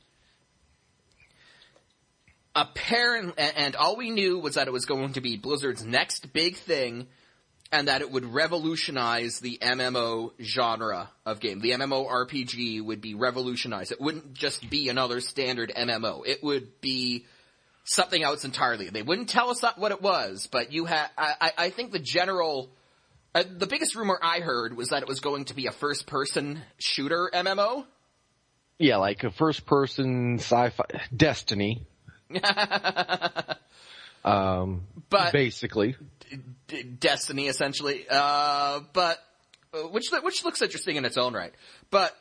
apparently, and all we knew was that it was going to be Blizzard's next big thing, and that it would revolutionize the M M O genre of game. The MMORPG would be revolutionized. It wouldn't just be another standard M M O. It would be something else entirely. They wouldn't tell us what it was, but you had, I, I think the general, uh, the biggest rumor I heard was that it was going to be a first-person shooter M M O. Yeah, like a first-person sci-fi, Destiny. um, but basically. D- Destiny, essentially. Uh, but, uh, which, which looks interesting in its own right. But,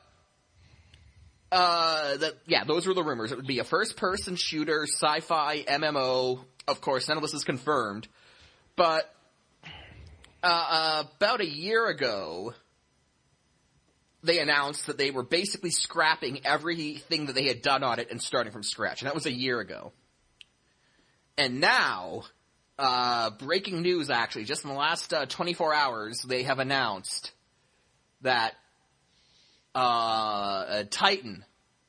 Uh, that, yeah, those were the rumors. It would be a first-person shooter, sci-fi, M M O. Of course, none of this is confirmed. But, uh, uh, about a year ago, they announced that they were basically scrapping everything that they had done on it and starting from scratch. And that was a year ago. And now, uh, breaking news actually, just in the last, uh, twenty-four hours, they have announced that Uh, Titan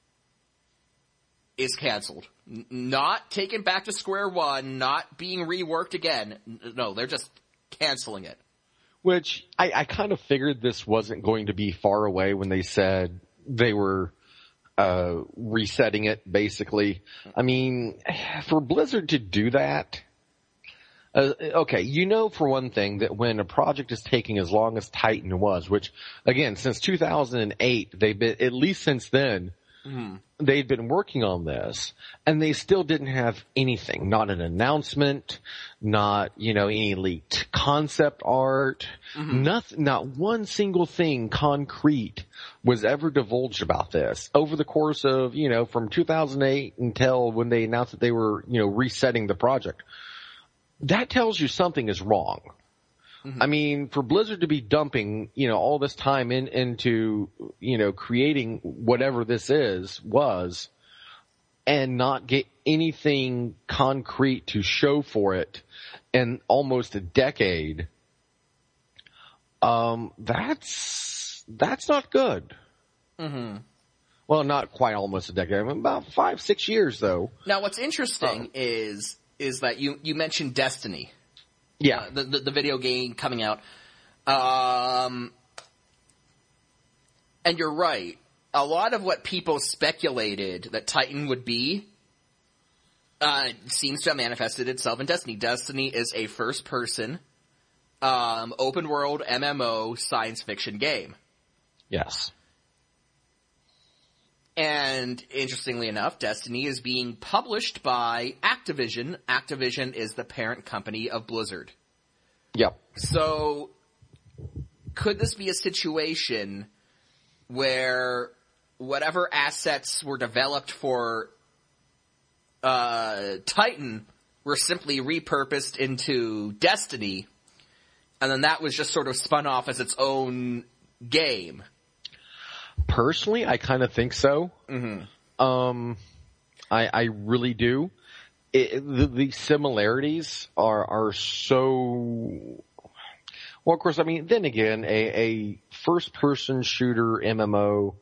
is canceled. N- not taken back to square one, not being reworked again. N- no, they're just canceling it. Which, I, I kind of figured this wasn't going to be far away when they said they were, uh, resetting it, basically. I mean, for Blizzard to do that, Uh, okay, you know for one thing that when a project is taking as long as Titan was, which, again, since two thousand eight, they've been, at least since then, mm-hmm. they'd been working on this, and they still didn't have anything. Not an announcement, not, you know, any leaked concept art, mm-hmm. nothing, not one single thing concrete was ever divulged about this over the course of, you know, from two thousand eight until when they announced that they were, you know, resetting the project. That tells you something is wrong. Mm-hmm. I mean, for Blizzard to be dumping, you know, all this time in, into, you know, creating whatever this is, was, and not get anything concrete to show for it in almost a decade, um, that's, that's not good. Mm-hmm. Well, not quite almost a decade, I mean, about five, six years though. Now what's interesting uh, is, is that you, you mentioned Destiny. Yeah. Uh, the, the, the video game coming out. Um, and you're right. A lot of what people speculated that Titan would be, uh, seems to have manifested itself in Destiny. Destiny is a first-person, um, open-world M M O science fiction game. Yes. And interestingly enough, Destiny is being published by Activision. Activision is the parent company of Blizzard. Yep. So, could this be a situation where whatever assets were developed for uh, Titan were simply repurposed into Destiny, and then that was just sort of spun off as its own game? Personally, I kind of think so. Mm-hmm. Um, I, I really do. It, the, the similarities are are so. Well, of course, I mean, then again, a, a first-person shooter M M O,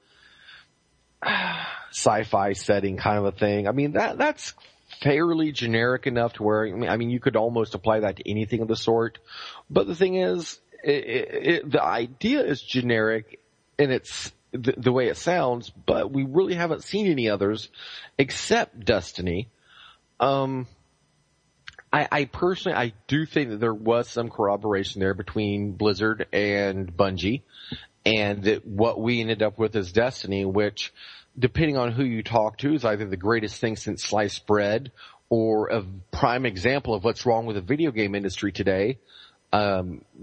sci-fi setting kind of a thing. I mean, that that's fairly generic enough to where I mean, I mean, you could almost apply that to anything of the sort. But the thing is, it, it, it, the idea is generic, and it's the, the way it sounds, but we really haven't seen any others except Destiny. Um, I, I personally, I do think that there was some corroboration there between Blizzard and Bungie, and that what we ended up with is Destiny, which, depending on who you talk to, is either the greatest thing since sliced bread, or a prime example of what's wrong with the video game industry today. Um,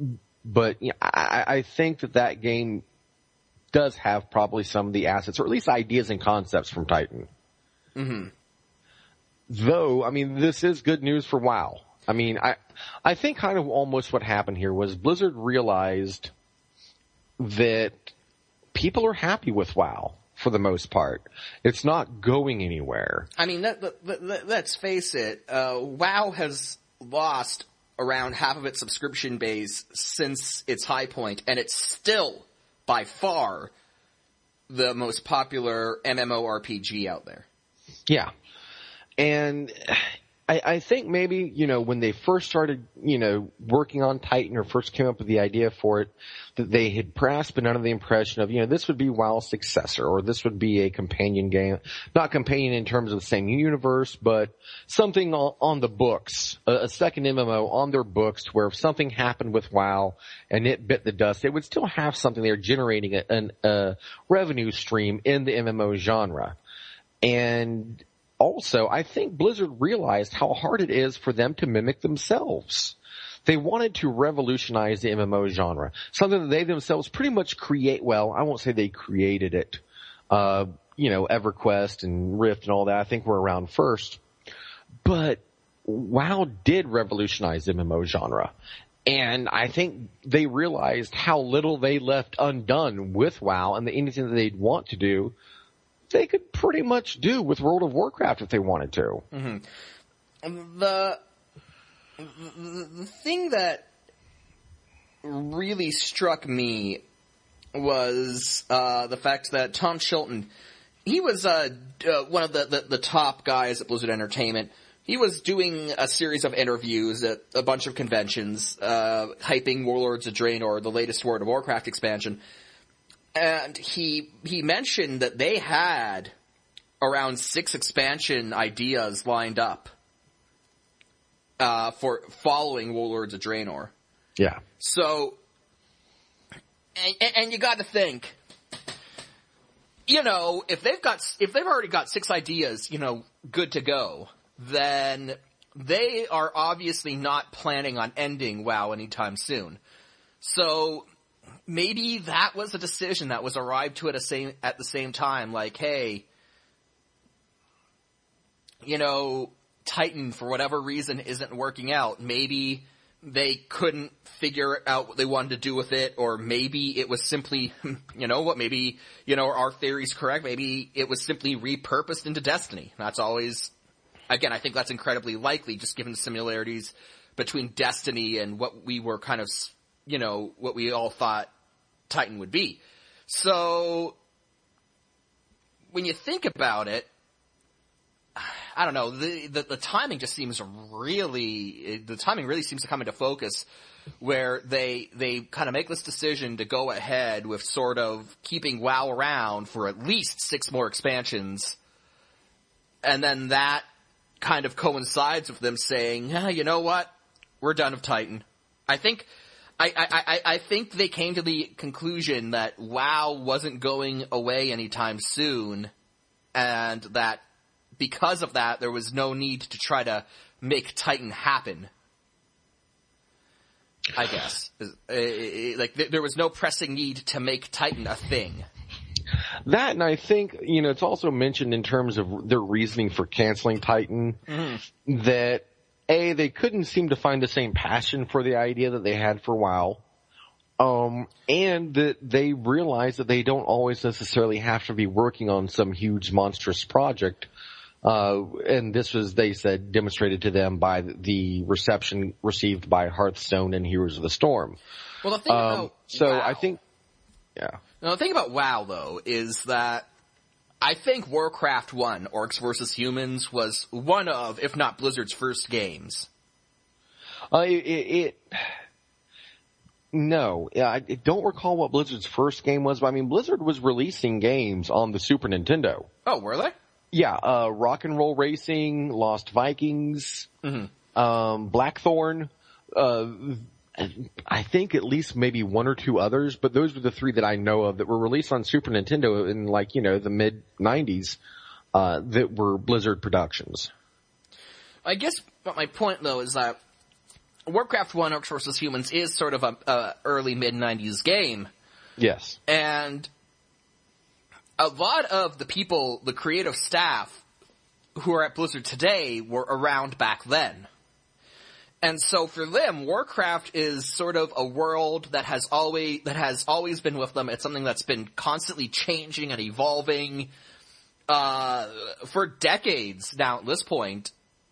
but you know, I, I think that that game does have probably some of the assets, or at least ideas and concepts from Titan. Mm-hmm. Though, I mean, this is good news for WoW. I mean, I, I think kind of almost what happened here was Blizzard realized that people are happy with WoW for the most part. It's not going anywhere. I mean, let, let, let, let's face it, uh, WoW has lost around half of its subscription base since its high point, and it's still, by far, the most popular MMORPG out there. Yeah. And I, I think maybe, you know, when they first started, you know, working on Titan or first came up with the idea for it, that they had perhaps been under the impression of, you know, this would be WoW's successor, or this would be a companion game. Not companion in terms of the same universe, but something on, on the books, a, a second M M O on their books, to where if something happened with WoW and it bit the dust, they would still have something there generating a, an, a revenue stream in the M M O genre. And also, I think Blizzard realized how hard it is for them to mimic themselves. They wanted to revolutionize the M M O genre, something that they themselves pretty much create. Well, I won't say they created it. Uh, you know, EverQuest and Rift and all that, I think were around first. But WoW did revolutionize the M M O genre. And I think they realized how little they left undone with WoW, and that anything that they'd want to do, they could pretty much do with World of Warcraft if they wanted to. Mm-hmm. The, the the thing that really struck me was uh, the fact that Tom Chilton, he was uh, uh, one of the, the, the top guys at Blizzard Entertainment. He was doing a series of interviews at a bunch of conventions, uh, hyping Warlords of Draenor, the latest World of Warcraft expansion. And he he mentioned that they had around six expansion ideas lined up uh, for following Warlords of Draenor. Yeah. So, and, and you got to think, you know, if they've got if they've already got six ideas, you know, good to go, then they are obviously not planning on ending WoW anytime soon. So maybe that was a decision that was arrived to at, a same, at the same time. Like, hey, you know, Titan, for whatever reason, isn't working out. Maybe they couldn't figure out what they wanted to do with it, or maybe it was simply, you know what, maybe, you know, our theory's correct. Maybe it was simply repurposed into Destiny. That's always, again, I think that's incredibly likely, just given the similarities between Destiny and what we were kind of, you know, what we all thought Titan would be. So, when you think about it, I don't know, the, the, the timing just seems really, the timing really seems to come into focus where they, they kind of make this decision to go ahead with sort of keeping WoW around for at least six more expansions. And then that kind of coincides with them saying, eh, you know what, we're done with Titan. I think, I, I, I think they came to the conclusion that WoW wasn't going away anytime soon, and that because of that, there was no need to try to make Titan happen. I guess. Like, there was no pressing need to make Titan a thing. That, and I think, you know, it's also mentioned in terms of their reasoning for canceling Titan, mm-hmm. that A, they couldn't seem to find the same passion for the idea that they had for WoW, um, and that they realized that they don't always necessarily have to be working on some huge monstrous project. Uh, and this was, they said, demonstrated to them by the reception received by Hearthstone and Heroes of the Storm. Well, the thing um, about so WoW, I think, yeah. Now, the thing about WoW, though, is that I think Warcraft one, Orcs versus Humans, was one of, if not Blizzard's first games. Uh, it, it, no, I don't recall what Blizzard's first game was, but I mean, Blizzard was releasing games on the Super Nintendo. Oh, were they? Yeah, uh, Rock and Roll Racing, Lost Vikings, mm-hmm. um, Blackthorn, uh, I think at least maybe one or two others, but those were the three that I know of that were released on Super Nintendo in, like, you know, the mid nineties, uh, that were Blizzard productions. I guess what my point, though, is that Warcraft one, Orcs versus. Humans is sort of a, a early mid nineties game. Yes. And a lot of the people, the creative staff who are at Blizzard today were around back then. And so for them, Warcraft is sort of a world that has always, that has always been with them. It's something that's been constantly changing and evolving, uh, for decades now at this point.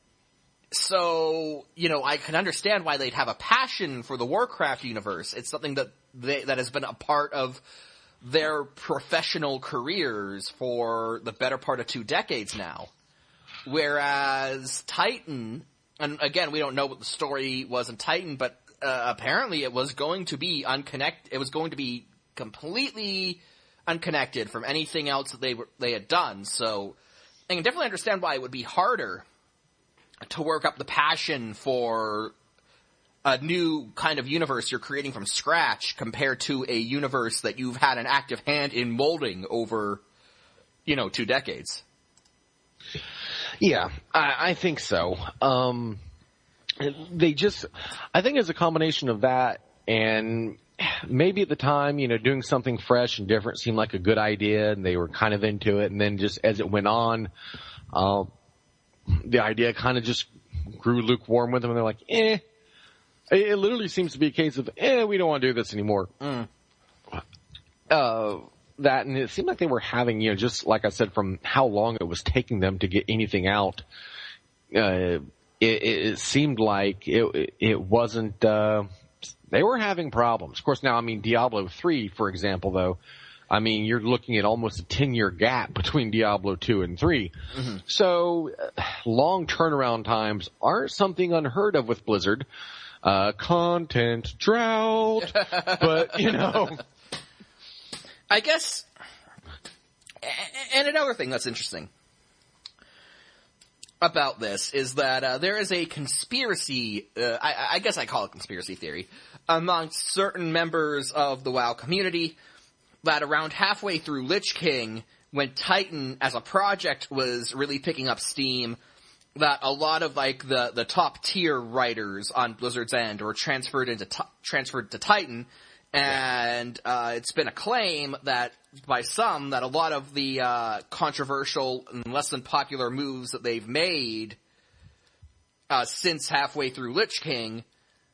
So, you know, I can understand why they'd have a passion for the Warcraft universe. It's something that they, that has been a part of their professional careers for the better part of two decades now. Whereas Titan, and again, we don't know what the story was in Titan, but uh, apparently it was going to be unconnect. It was going to be completely unconnected from anything else that they were they had done. So I can definitely understand why it would be harder to work up the passion for a new kind of universe you're creating from scratch compared to a universe that you've had an active hand in molding over, you know, two decades. Yeah, I, I think so. Um, they just, I think it's a combination of that, and maybe at the time, you know, doing something fresh and different seemed like a good idea, and they were kind of into it, and then just as it went on, uh, the idea kind of just grew lukewarm with them, and they're like, eh. It, it literally seems to be a case of, eh, we don't want to do this anymore. Mm. Uh, that, and it seemed like they were having, you know, just like I said, from how long it was taking them to get anything out, uh, it, it seemed like it, it wasn't, uh, they were having problems. Of course, now, I mean, Diablo three, for example, though, I mean, you're looking at almost a ten-year gap between Diablo two and three. Mm-hmm. So, uh, long turnaround times aren't something unheard of with Blizzard. Uh, content drought, but, you know. I guess, and another thing that's interesting about this is that uh, there is a conspiracy, uh, I, I guess I call it conspiracy theory, amongst certain members of the WoW community that around halfway through Lich King, when Titan as a project was really picking up steam, that a lot of like the, the top tier writers on Blizzard's end were transferred into t- transferred to Titan. And, uh, it's been a claim that, by some, that a lot of the, uh, controversial and less than popular moves that they've made, uh, since halfway through Lich King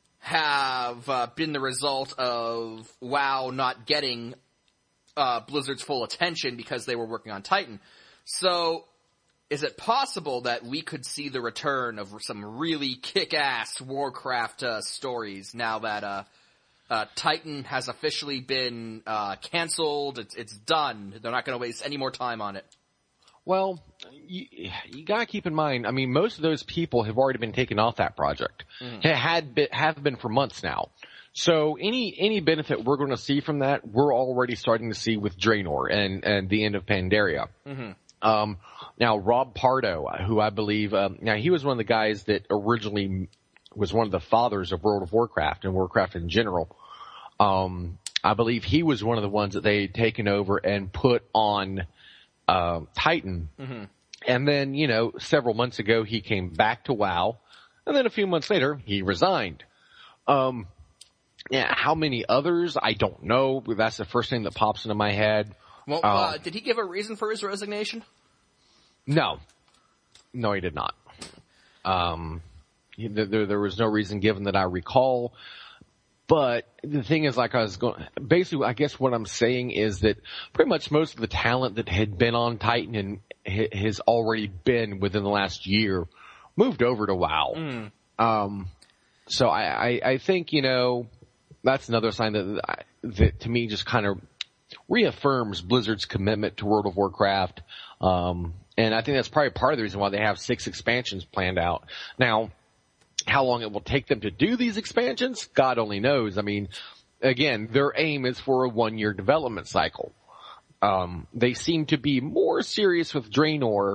have, uh, been the result of WoW not getting, uh, Blizzard's full attention because they were working on Titan. So, is it possible that we could see the return of some really kick-ass Warcraft, uh, stories now that, uh, Uh, Titan has officially been, uh, canceled. It's, it's done. They're not going to waste any more time on it. Well, you, you gotta keep in mind, I mean, most of those people have already been taken off that project. Mm. Had been, have been for months now. So any, any benefit we're going to see from that, we're already starting to see with Draenor and, and the end of Pandaria. Mm-hmm. Um, now Rob Pardo, who I believe, um, now he was one of the guys that originally was one of the fathers of World of Warcraft and Warcraft in general. Um, I believe he was one of the ones that they had taken over and put on, uh, Titan. Mm-hmm. And then, you know, several months ago he came back to WoW, and then a few months later he resigned. Um, yeah, how many others? I don't know. That's the first thing that pops into my head. Well, um, uh, did he give a reason for his resignation? No. No, he did not. Um, there, there was no reason given that I recall. But the thing is, like I was going, basically, I guess what I'm saying is that pretty much most of the talent that had been on Titan and has already been within the last year moved over to WoW. Mm. Um, so I, I, I think, you know, that's another sign that, that to me just kind of reaffirms Blizzard's commitment to World of Warcraft. Um, and I think that's probably part of the reason why they have six expansions planned out. Now, how long it will take them to do these expansions, God only knows. I mean, again, their aim is for a one-year development cycle. Um, they seem to be more serious with Draenor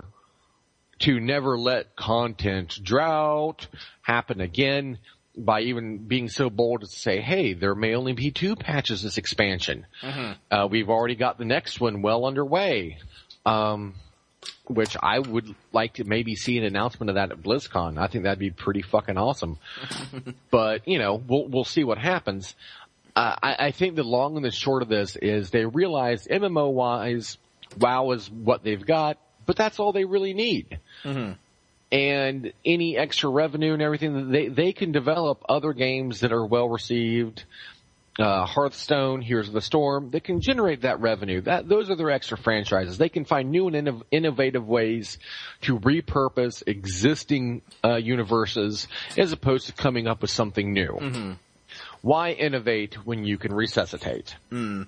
to never let content drought happen again by even being so bold as to say, hey, there may only be two patches this expansion. Mm-hmm. Uh, we've already got the next one well underway. Um, which I would like to maybe see an announcement of that at BlizzCon. I think that'd be pretty fucking awesome. But, you know, we'll, we'll see what happens. Uh, I, I think the long and the short of this is they realize M M O-wise, WoW is what they've got, but that's all they really need. Mm-hmm. And any extra revenue and everything, they, they can develop other games that are well received. Uh, Hearthstone, Heroes of the Storm, they can generate that revenue. That, those are their extra franchises. They can find new and innov- innovative ways to repurpose existing, uh, universes as opposed to coming up with something new. Mm-hmm. Why innovate when you can resuscitate? Mm.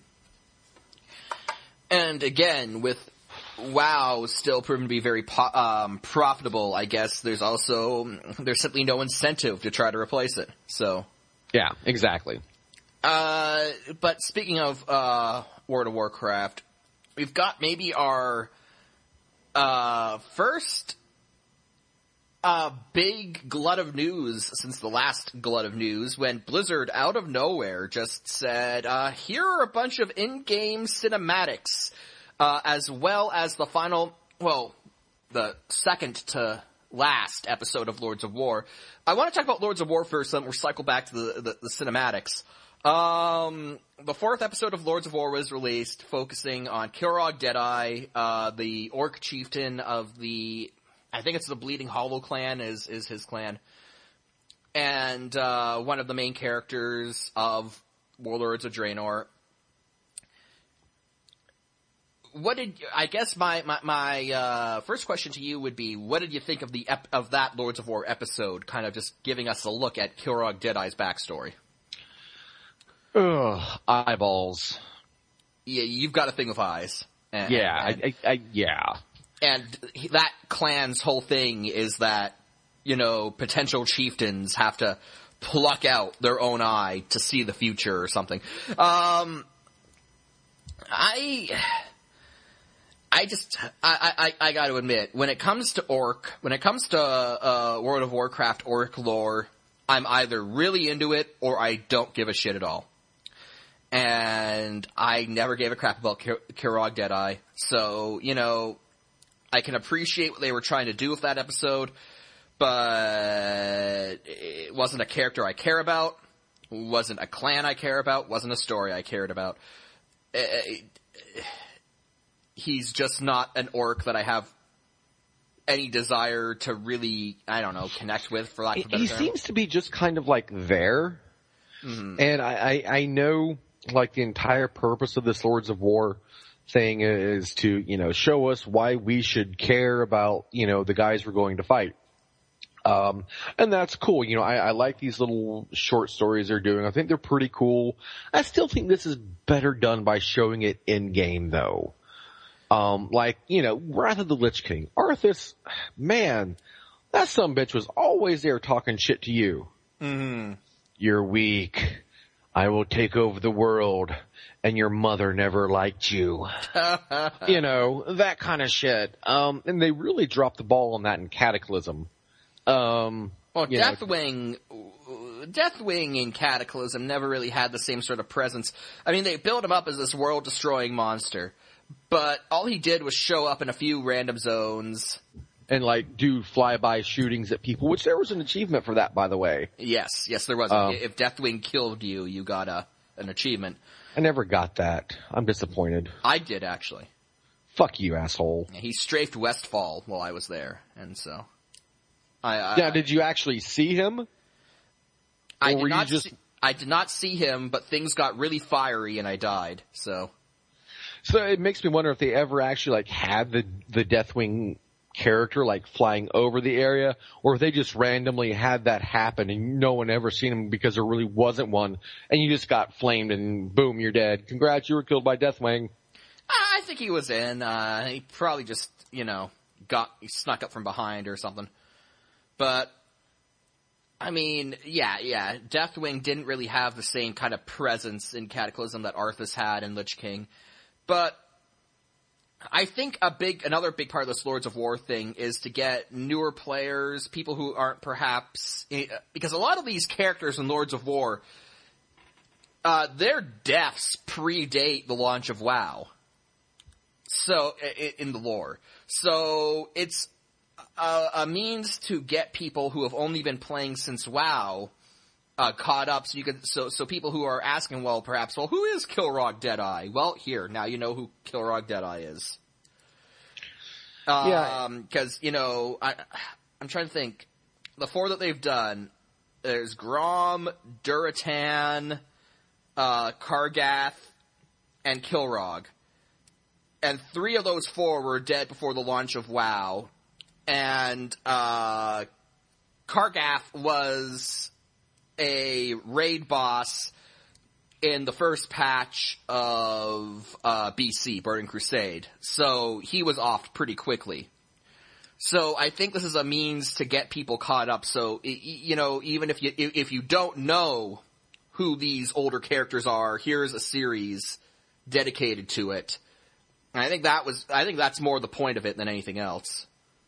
And again, with WoW still proven to be very po- um, profitable, I guess there's also, there's simply no incentive to try to replace it. So. Yeah, exactly. Uh, but speaking of, uh, World of Warcraft, we've got maybe our, uh, first, uh, big glut of news since the last glut of news when Blizzard out of nowhere just said, uh, here are a bunch of in-game cinematics, uh, as well as the final, well, the second to last episode of Lords of War. I want to talk about Lords of War first, then we'll cycle back to the, the, the cinematics. Um, the fourth episode of Lords of War was released, focusing on Kilrog Deadeye, uh, the orc chieftain of the, I think it's the Bleeding Hollow clan is, is his clan. And, uh, one of the main characters of Warlords of Draenor. What did, I guess my, my, my, uh, first question to you would be, what did you think of the, ep- of that Lords of War episode, kind of just giving us a look at Kilrog Deadeye's backstory? Ugh, eyeballs. Yeah, you've got a thing with eyes. And, yeah, and, I, I, I, yeah. And that clan's whole thing is that, you know, potential chieftains have to pluck out their own eye to see the future or something. Um, I, I just, I, I, I gotta admit, when it comes to Orc, when it comes to, uh, World of Warcraft Orc lore, I'm either really into it or I don't give a shit at all. And I never gave a crap about Kir- Kilrog Deadeye. So, you know, I can appreciate what they were trying to do with that episode, but it wasn't a character I care about, wasn't a clan I care about, wasn't a story I cared about. It, it, he's just not an orc that I have any desire to really, I don't know, connect with, for lack of a better he term. He seems to be just kind of like there. Mm-hmm. And I, I, I know, like, the entire purpose of this Lords of War thing is to, you know, show us why we should care about, you know, the guys we're going to fight. Um, and that's cool. You know, I, I like these little short stories they're doing. I think they're pretty cool. I still think this is better done by showing it in game, though. Um, like, you know, Wrath of the Lich King. Arthas, man, that sumbitch was always there talking shit to you. Mm-hmm. You're weak. I will take over the world, and your mother never liked you. You know, that kind of shit. Um, and they really dropped the ball on that in Cataclysm. Um, well, Deathwing, know, Deathwing in Cataclysm never really had the same sort of presence. I mean, they built him up as this world-destroying monster, but all he did was show up in a few random zones. And, like, do flyby shootings at people, which there was an achievement for that, by the way. Yes, yes, there was. Um, if Deathwing killed you, you got a an achievement. I never got that. I'm disappointed. I did, actually. Fuck you, asshole. He strafed Westfall while I was there, and so... I, I, now, did you actually see him? I or did not just... see, I did not see him, but things got really fiery and I died, so... So it makes me wonder if they ever actually, like, had the, the Deathwing character, like, flying over the area, or if they just randomly had that happen and no one ever seen him because there really wasn't one, and you just got flamed and boom, you're dead. Congrats, you were killed by Deathwing. I think he was in. Uh, he probably just, you know, got, he snuck up from behind or something. But, I mean, yeah, yeah, Deathwing didn't really have the same kind of presence in Cataclysm that Arthas had in Lich King. But I think a big, another big part of this Lords of War thing is to get newer players, people who aren't perhaps, because a lot of these characters in Lords of War, uh, their deaths predate the launch of WoW. So, i- in the lore. So, it's a, a means to get people who have only been playing since WoW uh, caught up. So you can, so, so people who are asking, well, perhaps, well, who is Kilrogg Deadeye? Well, here, now you know who Kilrogg Deadeye is. Um, Yeah. Cause, you know, I, I'm trying to think. The four that they've done, there's Grom, Duratan, uh, Kargath, and Kilrogg. And three of those four were dead before the launch of WoW. And, uh, Kargath was a raid boss in the first patch of, uh, B C, Burning Crusade. So he was off pretty quickly. So I think this is a means to get people caught up. So, you know, even if you, if you don't know who these older characters are, here's a series dedicated to it. And I think that was, I think that's more the point of it than anything else.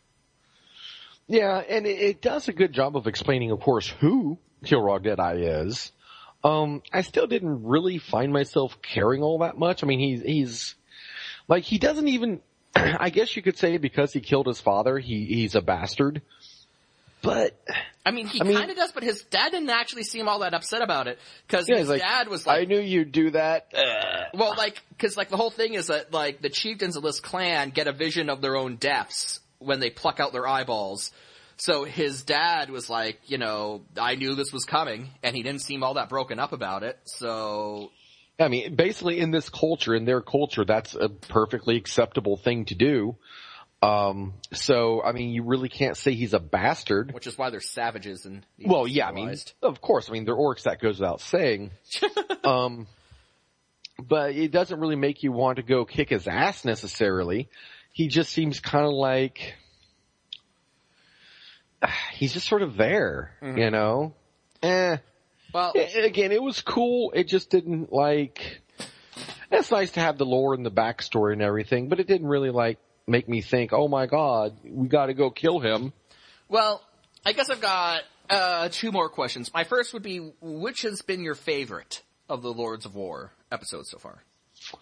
Yeah, and it, it does a good job of explaining, of course, who Kilrogg Deadeye is. Um, I still didn't really find myself caring all that much. I mean, he's, he's, like, he doesn't even, I guess you could say because he killed his father, he, he's a bastard. But, I mean, he I mean- kind of does, but his dad didn't actually seem all that upset about it. Cause yeah, his he's like, dad was I like, knew you'd do that. well, like, cause like the whole thing is that like the chieftains of this clan get a vision of their own deaths when they pluck out their eyeballs. So his dad was like, you know, I knew this was coming, and he didn't seem all that broken up about it, so... I mean, basically in this culture, in their culture, that's a perfectly acceptable thing to do. Um, so, I mean, you really can't say he's a bastard. Which is why they're savages and... Well, yeah, I mean, of course, I mean, they're orcs, that goes without saying. um, but it doesn't really make you want to go kick his ass necessarily. He just seems kind of like... He's just sort of there, mm-hmm. you know? Eh. Well, it, again, it was cool. It just didn't, like... It's nice to have the lore and the backstory and everything, but it didn't really, like, make me think, oh my god, we gotta go kill him. Well, I guess I've got uh, two more questions. My first would be, which has been your favorite of the Lords of War episodes so far?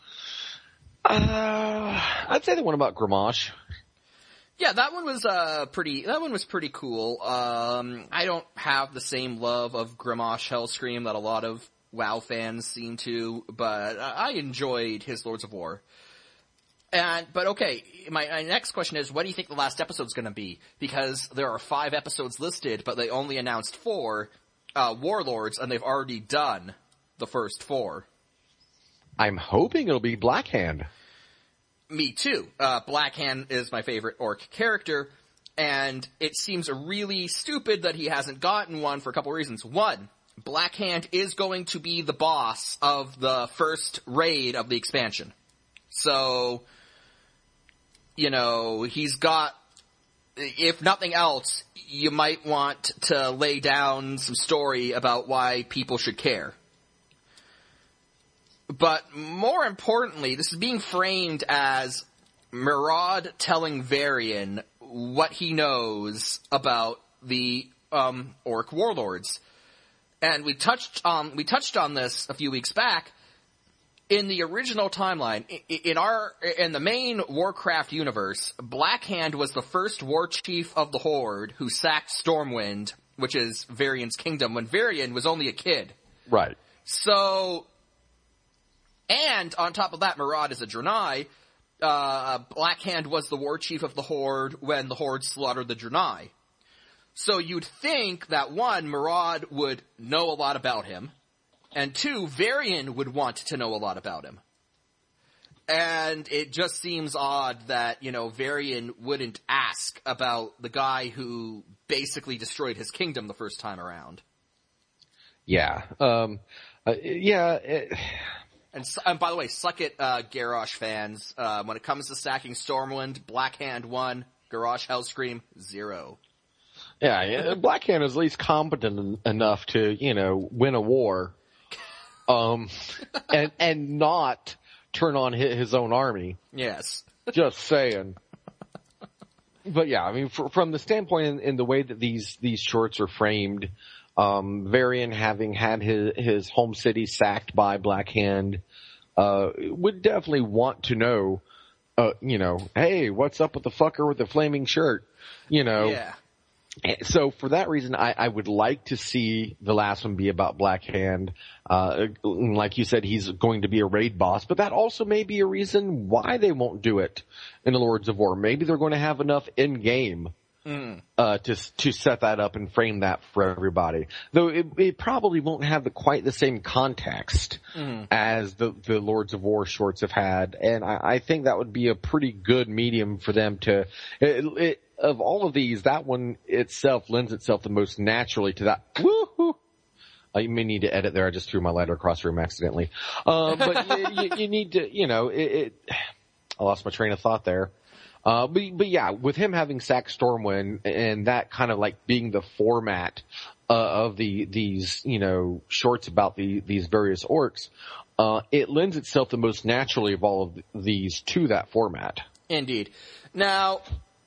Uh, I'd say the one about Grommash. Yeah, that one was uh pretty. That one was pretty cool. Um, I don't have the same love of Grommash Hellscream that a lot of WoW fans seem to, but I enjoyed his Lords of War. And but okay, my, my next question is, what do you think the last episode's going to be? Because there are five episodes listed, but they only announced four uh, Warlords, and they've already done the first four. I'm hoping it'll be Blackhand. Me too. Uh, Blackhand is my favorite orc character, and it seems really stupid that he hasn't gotten one for a couple of reasons. One, Blackhand is going to be the boss of the first raid of the expansion. So, you know, he's got, if nothing else, you might want to lay down some story about why people should care. But more importantly, this is being framed as Murad telling Varian what he knows about the um, orc warlords. And we touched on we touched on this a few weeks back. In the original timeline, in our in the main Warcraft universe, Blackhand was the first war chief of the Horde who sacked Stormwind, which is Varian's kingdom, when Varian was only a kid. Right. So... And on top of that, Murad is a Draenei. Uh, Blackhand was the war chief of the Horde when the Horde slaughtered the Draenei. So you'd think that one, Murad would know a lot about him, and two, Varian would want to know a lot about him. And it just seems odd that, you know, Varian wouldn't ask about the guy who basically destroyed his kingdom the first time around. Yeah. Um, uh, yeah. It... And, and by the way, suck it, uh, Garrosh fans. Uh, when it comes to sacking Stormwind, Blackhand one, Garrosh Hellscream zero. Yeah, yeah, Blackhand is at least competent en- enough to, you know, win a war, um, and and not turn on his, his own army. Yes. Just saying. But yeah, I mean, for, from the standpoint in, in the way that these these shorts are framed. Um, Varian having had his, his home city sacked by Blackhand, uh, would definitely want to know uh, you know, hey, what's up with the fucker with the flaming shirt? You know. Yeah. So for that reason, I, I would like to see the last one be about Black Hand. Uh, like you said, he's going to be a raid boss, but that also may be a reason why they won't do it in the Lords of War. Maybe they're going to have enough in game mm. uh, to to set that up and frame that for everybody. Though it, it probably won't have the, quite the same context mm. as the the Lords of War shorts have had, and I, I think that would be a pretty good medium for them to. It, it, Of all of these, that one itself lends itself the most naturally to that. Woohoo! Uh, you may need to edit there. I just threw my lighter across the room accidentally. Uh, but you, you, you need to, you know, it, it, I lost my train of thought there. Uh, but, but yeah, with him having Sack Stormwind and that kind of like being the format uh, of the these, you know, shorts about the these various orcs, uh, it lends itself the most naturally of all of these to that format. Indeed. Now,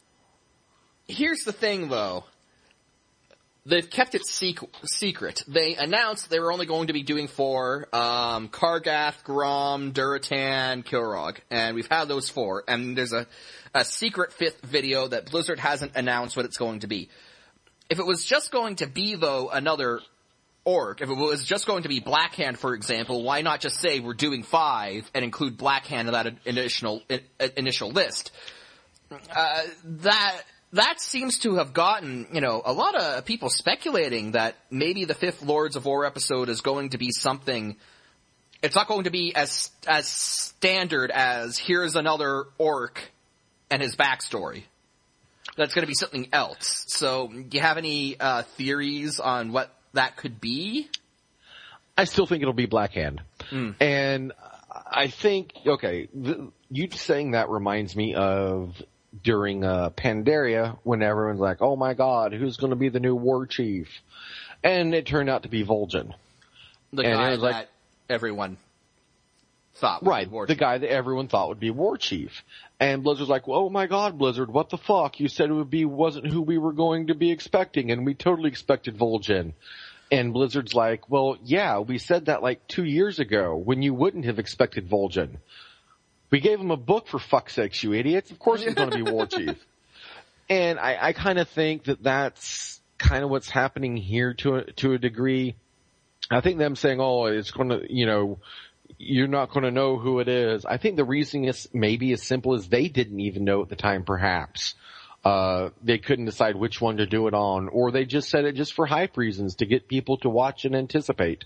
here's the thing, though. They've kept it sec- secret. They announced they were only going to be doing four, um, Kargath, Grom, Duratan, Kilrog. And we've had those four. And there's a, a secret fifth video that Blizzard hasn't announced what it's going to be. If it was just going to be, though, another orc, if it was just going to be Blackhand, for example, why not just say we're doing five and include Blackhand in that initial, initial list? Uh, that... That seems to have gotten, you know, a lot of people speculating that maybe the fifth Lords of War episode is going to be something, it's not going to be as, as standard as here's another orc and his backstory. That's going to be something else. So, do you have any, uh, theories on what that could be? I still think it'll be Blackhand. Mm. And I think, okay, th- you saying that reminds me of during uh, Pandaria, when everyone's like, oh my god, who's going to be the new war chief? And it turned out to be Vol'jin. The and guy it was like, that everyone thought would right, be war the chief. guy that everyone thought would be war chief. And Blizzard's like, well, oh my god, Blizzard, what the fuck? You said it would be, wasn't who we were going to be expecting, and we totally expected Vol'jin. And Blizzard's like, well, yeah, we said that like two years ago, when you wouldn't have expected Vol'jin. We gave him a book, for fuck's sakes, you idiots. Of course he's going to be war chief. And I, I kind of think that that's kind of what's happening here to a, to a degree. I think them saying, oh, it's going to, you know, you're not going to know who it is. I think the reasoning is maybe as simple as they didn't even know at the time, perhaps. Uh, they couldn't decide which one to do it on, or they just said it just for hype reasons to get people to watch and anticipate.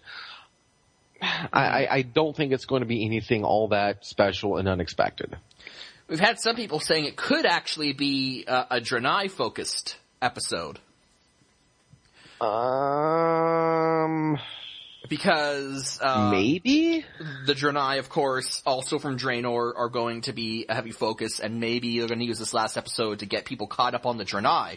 I, I don't think it's going to be anything all that special and unexpected. We've had some people saying it could actually be a, a Draenei-focused episode. Um... Because, uh... maybe? The Draenei, of course, also from Draenor, are going to be a heavy focus, and maybe they're going to use this last episode to get people caught up on the Draenei.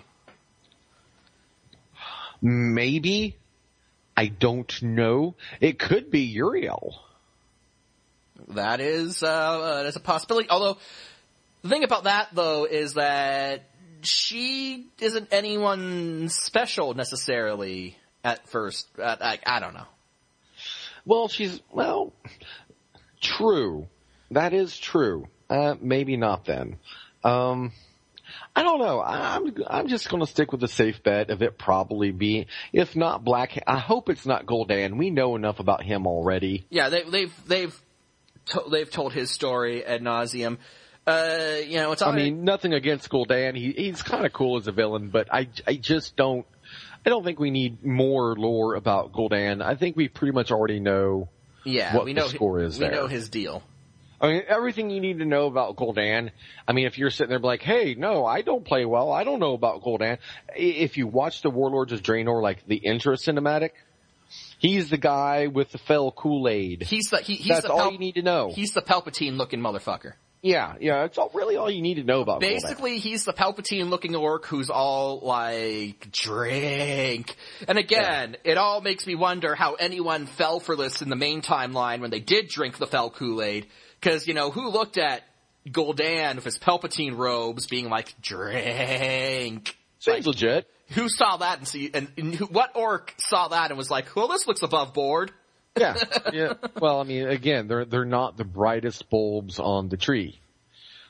Maybe? I don't know. It could be Uriel. That is, uh, that's a possibility. Although, the thing about that, though, is that she isn't anyone special, necessarily, at first. Uh, I, I don't know. Well, she's, well, true. That is true. Uh, maybe not then. Um... I don't know. I'm I'm just going to stick with the safe bet of it probably being, if not Black. I hope it's not Gul'dan. We know enough about him already. Yeah, they, they've they've to, they've told his story ad nauseum. Uh, you know, it's. All I mean, nothing against Gul'dan. He he's kind of cool as a villain, but I I just don't. I don't think we need more lore about Gul'dan. I think we pretty much already know. Yeah, what we the know score is. We there. know his deal. I mean, everything you need to know about Gul'dan. I mean, if you're sitting there like, hey, no, I don't play well. I don't know about Gul'dan. If you watch the Warlords of Draenor, like the intro cinematic, he's the guy with the fell Kool-Aid. He's the, he, he's That's the all Pal- you need to know. He's the Palpatine-looking motherfucker. Yeah, yeah, it's all, really all you need to know about Basically, Gul'dan. he's the Palpatine-looking orc who's all like, drink. And again, yeah. It all makes me wonder how anyone fell for this in the main timeline when they did drink the fell Kool-Aid. Because, you know, who looked at Gul'dan with his Palpatine robes being like, drink? Seems like, legit. Who saw that and see, and, and who, what orc saw that and was like, well, this looks above board? Yeah, yeah. Well, I mean, again, they're, they're not the brightest bulbs on the tree.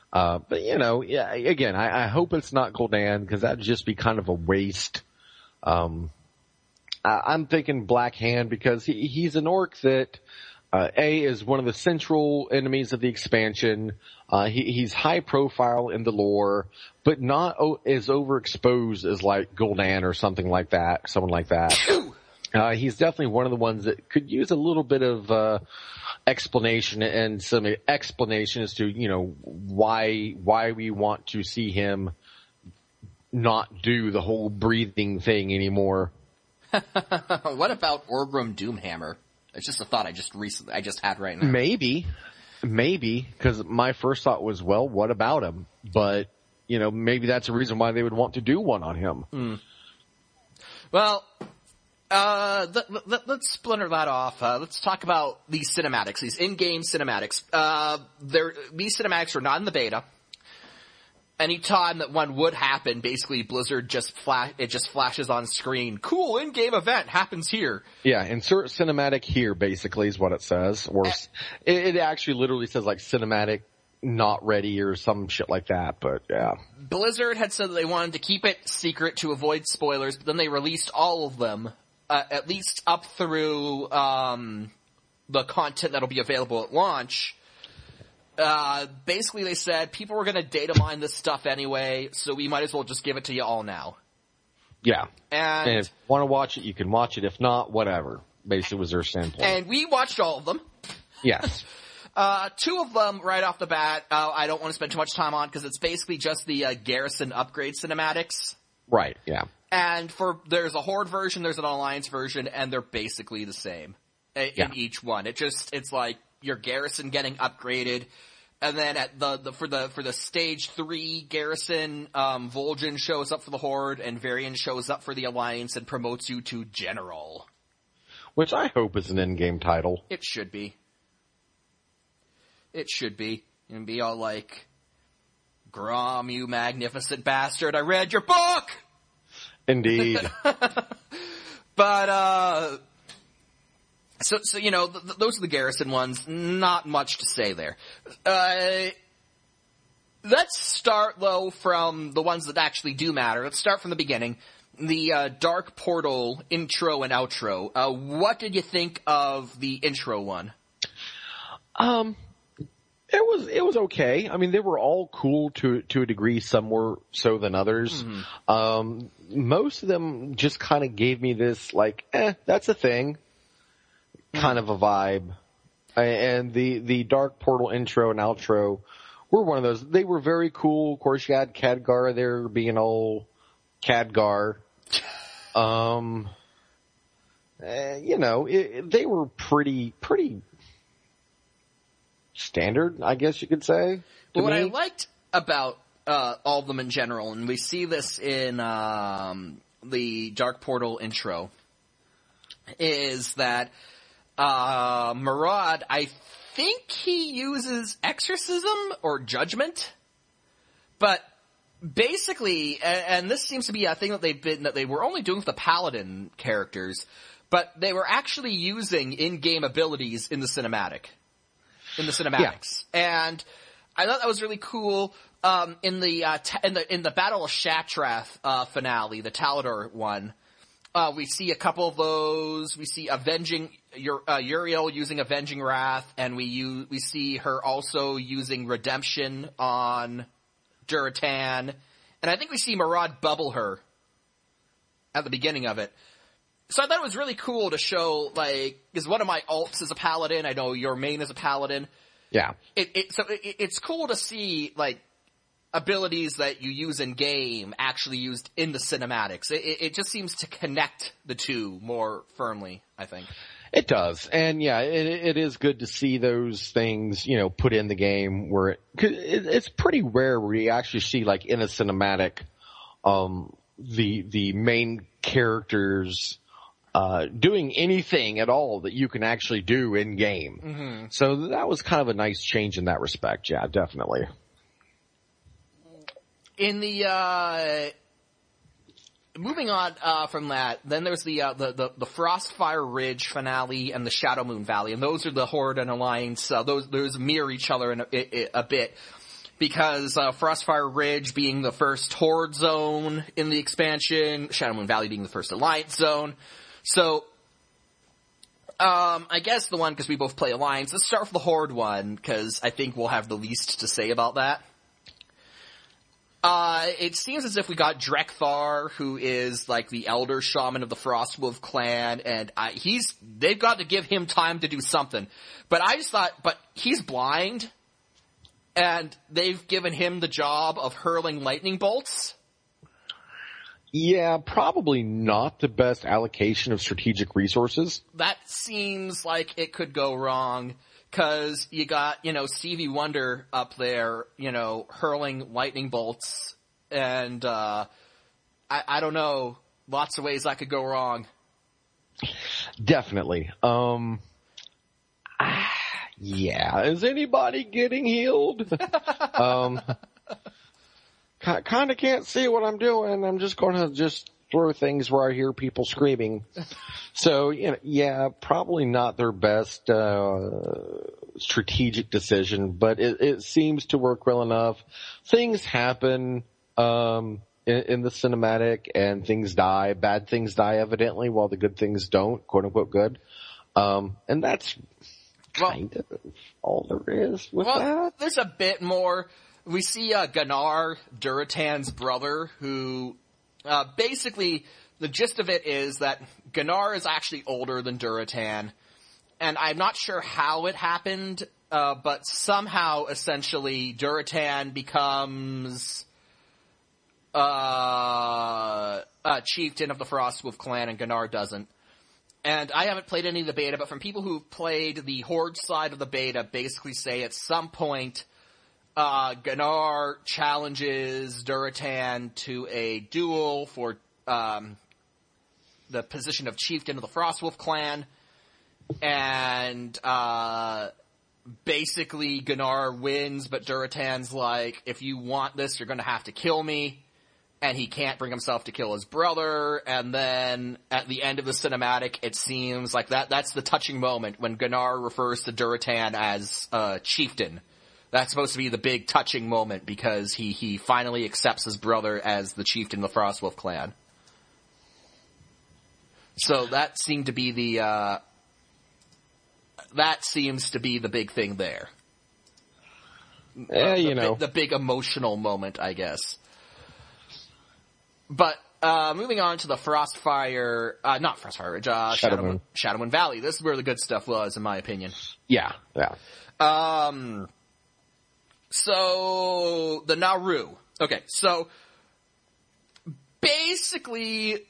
Uh, but you know, yeah, again, I, I hope it's not Gul'dan because that'd just be kind of a waste. Um, I, I'm thinking Black Hand because he, he's an orc that, uh, A, is one of the central enemies of the expansion. Uh, he, he's high profile in the lore, but not o- as overexposed as like Gul'dan or something like that, someone like that. Uh, he's definitely one of the ones that could use a little bit of, uh, explanation and some explanation as to, you know, why, why we want to see him not do the whole breathing thing anymore. What about Orgrim Doomhammer? It's just a thought I just recently, I just had right now. Maybe, maybe, because my first thought was, well, what about him? But, you know, maybe that's a reason why they would want to do one on him. Mm. Well, uh, th- th- let's splinter that off. Uh, let's talk about these cinematics, these in-game cinematics. Uh, they're, these cinematics are not in the beta. Anytime that one would happen, basically Blizzard just flash, it just flashes on screen. Cool, in-game event happens here. Yeah, insert cinematic here basically is what it says. Or, it, it actually literally says like cinematic not ready or some shit like that, but yeah. Blizzard had said that they wanted to keep it secret to avoid spoilers, but then they released all of them, uh, at least up through, um, the content that'll be available at launch. Uh, basically they said people were gonna data mine this stuff anyway, so we might as well just give it to you all now. Yeah. And, and if you want to watch it, you can watch it. If not, whatever. Basically was their standpoint. And we watched all of them. Yes. Uh, two of them right off the bat, uh, I don't want to spend too much time on because it's basically just the, uh, Garrison upgrade cinematics. Right, yeah. And for, there's a Horde version, there's an Alliance version, and they're basically the same in yeah. each one. It just, it's like your Garrison getting upgraded. And then at the, the, for the, for the stage three Garrison, um, Vol'jin shows up for the Horde and Varian shows up for the Alliance and promotes you to General. Which I hope is an in-game title. It should be. It should be. And be all like, Grom, you magnificent bastard, I read your book! Indeed. But, uh, so, so, you know, th- th- those are the Garrison ones. Not much to say there. Uh, let's start, though, from the ones that actually do matter. Let's start from the beginning. The, uh, Dark Portal intro and outro. Uh, what did you think of the intro one? Um, it was, it was okay. I mean, they were all cool to, to a degree. Some were so than others. Mm-hmm. Um, most of them just kind of gave me this, like, eh, that's a thing. Kind of a vibe. And the, the Dark Portal intro and outro were one of those. They were very cool. Of course, you had Khadgar there being old Khadgar. Um, uh, you know, it, they were pretty, pretty standard, I guess you could say. Well, what me. I liked about, uh, all of them in general, and we see this in, um, the Dark Portal intro, is that Uh, Maraud, I think he uses exorcism or judgment, but basically, and, and this seems to be a thing that they've been, that they were only doing with the paladin characters, but they were actually using in-game abilities in the cinematic, in the cinematics. Yeah. And I thought that was really cool. Um, in the, uh, t- in the, in the Battle of Shattrath, uh, finale, the Talador one, Uh, we see a couple of those. We see Avenging, uh, Uriel using Avenging Wrath, and we use, we see her also using Redemption on Durotan. And I think we see Maraud bubble her at the beginning of it. So I thought it was really cool to show, like, because one of my alts is a paladin. I know your main is a paladin. Yeah. It, it, so it, it's cool to see, like, abilities that you use in game actually used in the cinematics. It, it just seems to connect the two more firmly, I think. It does. And yeah, it, it is good to see those things, you know, put in the game where it, cause it, it's pretty rare where you actually see like in a cinematic, um, the, the main characters, uh, doing anything at all that you can actually do in game. Mm-hmm. So that was kind of a nice change in that respect. Yeah, definitely. In the, uh, moving on, uh, from that, then there's the, uh, the, the, the Frostfire Ridge finale and the Shadowmoon Valley, and those are the Horde and Alliance, uh, those, those mirror each other in a, a, a bit. because uh, Frostfire Ridge being the first Horde zone in the expansion, Shadow Moon Valley being the first Alliance zone. So, um, I guess the one, because we both play Alliance, let's start with the Horde one, because I think we'll have the least to say about that. Uh, it seems as if we got Drekthar, who is like the elder shaman of the Frostwolf clan, and I, he's, they've got to give him time to do something. But I just thought, but he's blind, and they've given him the job of hurling lightning bolts. Yeah, probably not the best allocation of strategic resources. That seems like it could go wrong. Cause you got, you know, Stevie Wonder up there, you know, hurling lightning bolts, and, uh, I, I don't know, lots of ways that could go wrong. Definitely. Um, ah, yeah, is anybody getting healed? um, kind of can't see what I'm doing. I'm just gonna just throw things where I hear people screaming. So, you know, yeah, probably not their best, uh, strategic decision, but it, it seems to work well enough. Things happen, um, in, in the cinematic, and things die. Bad things die, evidently, while the good things don't, quote unquote good. Um, and that's kind well, of all there is with well, that. There's a bit more. We see, uh, Gunnar, Durotan's brother, who, Uh, basically, the gist of it is that Gunnar is actually older than Durotan, and I'm not sure how it happened, uh, but somehow, essentially, Durotan becomes, uh, a chieftain of the Frostwolf clan, and Gunnar doesn't. And I haven't played any of the beta, but from people who've played the Horde side of the beta, basically say at some point, Uh, Gunnar challenges Durotan to a duel for, um, the position of chieftain of the Frostwolf clan, and, uh, basically Gunnar wins, but Durotan's like, if you want this, you're gonna have to kill me, and he can't bring himself to kill his brother, and then at the end of the cinematic, it seems like that, that's the touching moment when Gunnar refers to Durotan as, uh, chieftain. That's supposed to be the big touching moment because he, he finally accepts his brother as the chieftain of the Frostwolf clan. So that seemed to be the, uh, that seems to be the big thing there. Yeah, the, you know. The, the big emotional moment, I guess. But, uh, moving on to the Frostfire, uh, not Frostfire Ridge, uh, Shadow Shadow, Moon. Shadow Moon Valley. This is where the good stuff was, in my opinion. Yeah, yeah. Um, So, the Naru. Okay, so, basically,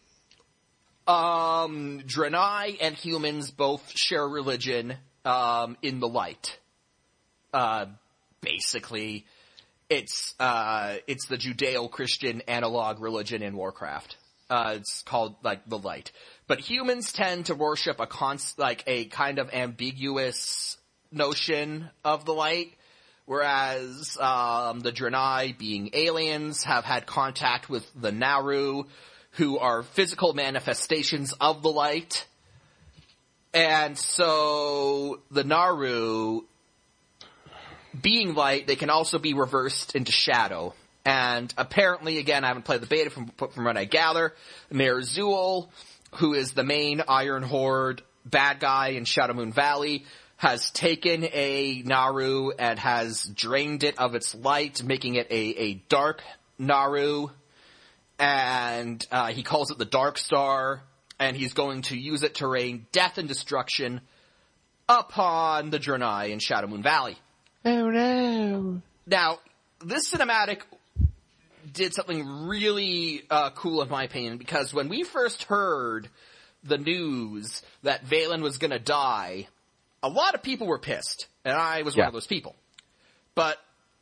um, Draenei and humans both share religion, um, in the light. Uh, basically, it's, uh, it's the Judeo-Christian analog religion in Warcraft. Uh, it's called, like, the light. But humans tend to worship a const, like, a kind of ambiguous notion of the light. Whereas, um, the Draenei, being aliens, have had contact with the Naru, who are physical manifestations of the light. And so, the Naru, being light, they can also be reversed into shadow. And apparently, again, I haven't played the beta from, from what I gather, Mayor Zool, who is the main Iron Horde bad guy in Shadow Moon Valley, has taken a Naru and has drained it of its light, making it a, a dark Naru, and uh, he calls it the Dark Star, and he's going to use it to rain death and destruction upon the Draenei in Shadow Moon Valley. Oh no. Now, this cinematic did something really uh, cool in my opinion, because when we first heard the news that Valen was gonna die, a lot of people were pissed, and I was yeah. one of those people. But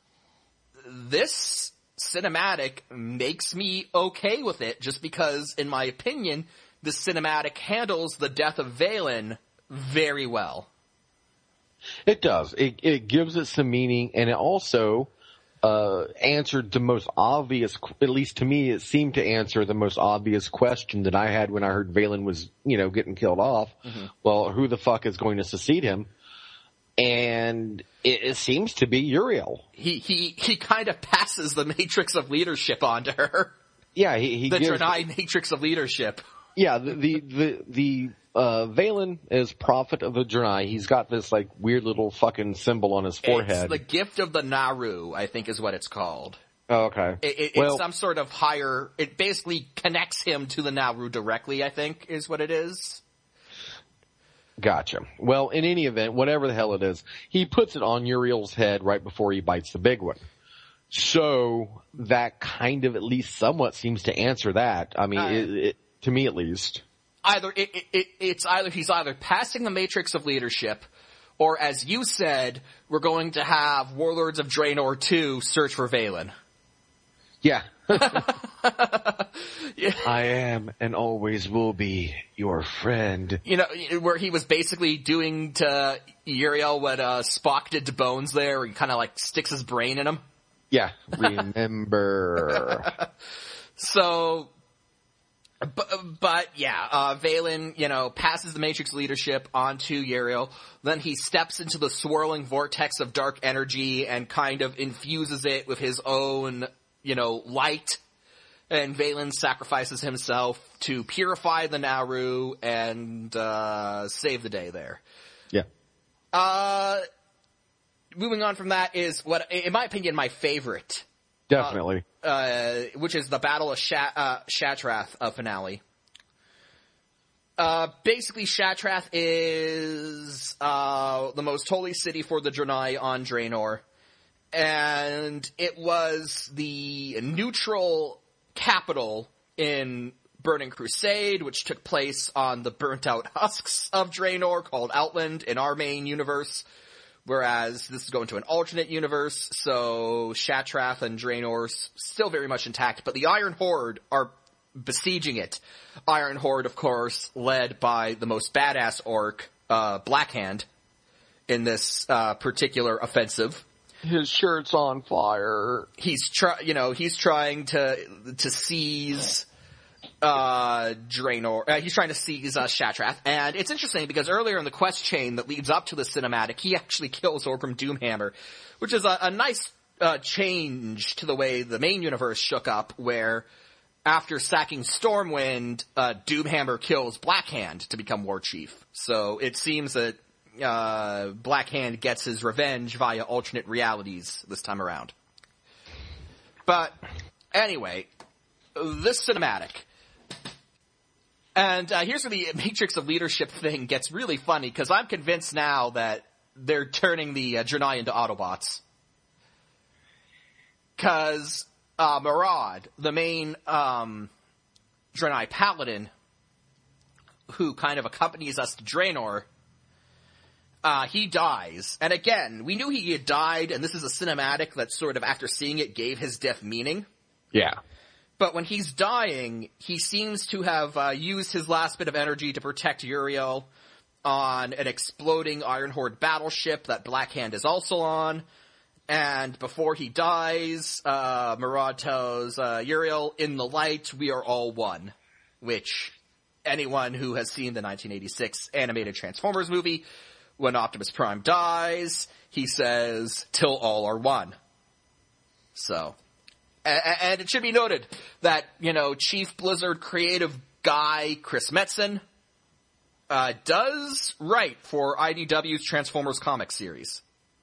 this cinematic makes me okay with it, just because, in my opinion, this cinematic handles the death of Valen very well. It does. It, it gives it some meaning, and it also uh, answered the most obvious, at least to me, it seemed to answer the most obvious question that I had when I heard Valen was, you know, getting killed off. Mm-hmm. Well, who the fuck is going to succeed him? and it, it seems to be Uriel. He he he kind of passes the matrix of leadership onto her. Yeah, he, he the gives, Draenei matrix of leadership. Yeah, the the the, the uh, Valen is prophet of the Draenei. He's got this like weird little fucking symbol on his forehead. It's the gift of the Naru, I think, is what it's called. Oh, okay. It, it, well, it's some sort of higher. It basically connects him to the Naru directly, I think, is what it is. Gotcha. Well, in any event, whatever the hell it is, he puts it on Uriel's head right before he bites the big one. So that kind of at least somewhat seems to answer that. I mean, uh, it, it, to me at least. Either it, it, it, it's either he's either passing the matrix of leadership, or as you said, we're going to have Warlords of Draenor two search for Valen. Yeah. Yeah. I am and always will be your friend. You know, where he was basically doing to Uriel what uh, Spock did to Bones there, where he kind of like sticks his brain in him. Yeah, remember. So, but, but yeah, uh, Valen, you know, passes the Matrix leadership onto Uriel. Then he steps into the swirling vortex of dark energy and kind of infuses it with his own, you know, light. And Valen sacrifices himself to purify the Naru and uh, save the day there. Yeah. Uh, moving on from that is what, in my opinion, my favorite. Definitely. Uh, uh, which is the Battle of Shat- uh, Shattrath uh, finale. Uh, basically, Shattrath is uh, the most holy city for the Draenei on Draenor. And it was the neutral capital in Burning Crusade, which took place on the burnt-out husks of Draenor called Outland in our main universe, whereas this is going to an alternate universe, so Shattrath and Draenor still very much intact, but the Iron Horde are besieging it. Iron Horde, of course, led by the most badass orc, uh, Blackhand, in this uh, particular offensive. His shirt's on fire. He's try, you know, he's trying to to seize uh Draenor. Uh, he's trying to seize uh, Shattrath, and it's interesting because earlier in the quest chain that leads up to the cinematic, he actually kills Orgrim Doomhammer, which is a, a nice uh, change to the way the main universe shook up, where after sacking Stormwind, uh, Doomhammer kills Blackhand to become War Chief. So it seems that Uh, Blackhand gets his revenge via alternate realities this time around. But, anyway, this cinematic. And uh, here's where the Matrix of Leadership thing gets really funny, because I'm convinced now that they're turning the uh, Draenei into Autobots. Because uh, Marad, the main um, Draenei Paladin, who kind of accompanies us to Draenor, Uh, he dies. And again, we knew he had died, and this is a cinematic that sort of, after seeing it, gave his death meaning. Yeah. But when he's dying, he seems to have uh, used his last bit of energy to protect Uriel on an exploding Iron Horde battleship that Blackhand is also on. And before he dies, uh, Marad tells uh, Uriel, "In the light, we are all one." Which, anyone who has seen the nineteen eighty-six animated Transformers movie, when Optimus Prime dies, he says, "Till all are one." So, and, and it should be noted that, you know, Chief Blizzard creative guy Chris Metzen uh, does write for I D W's Transformers comic series.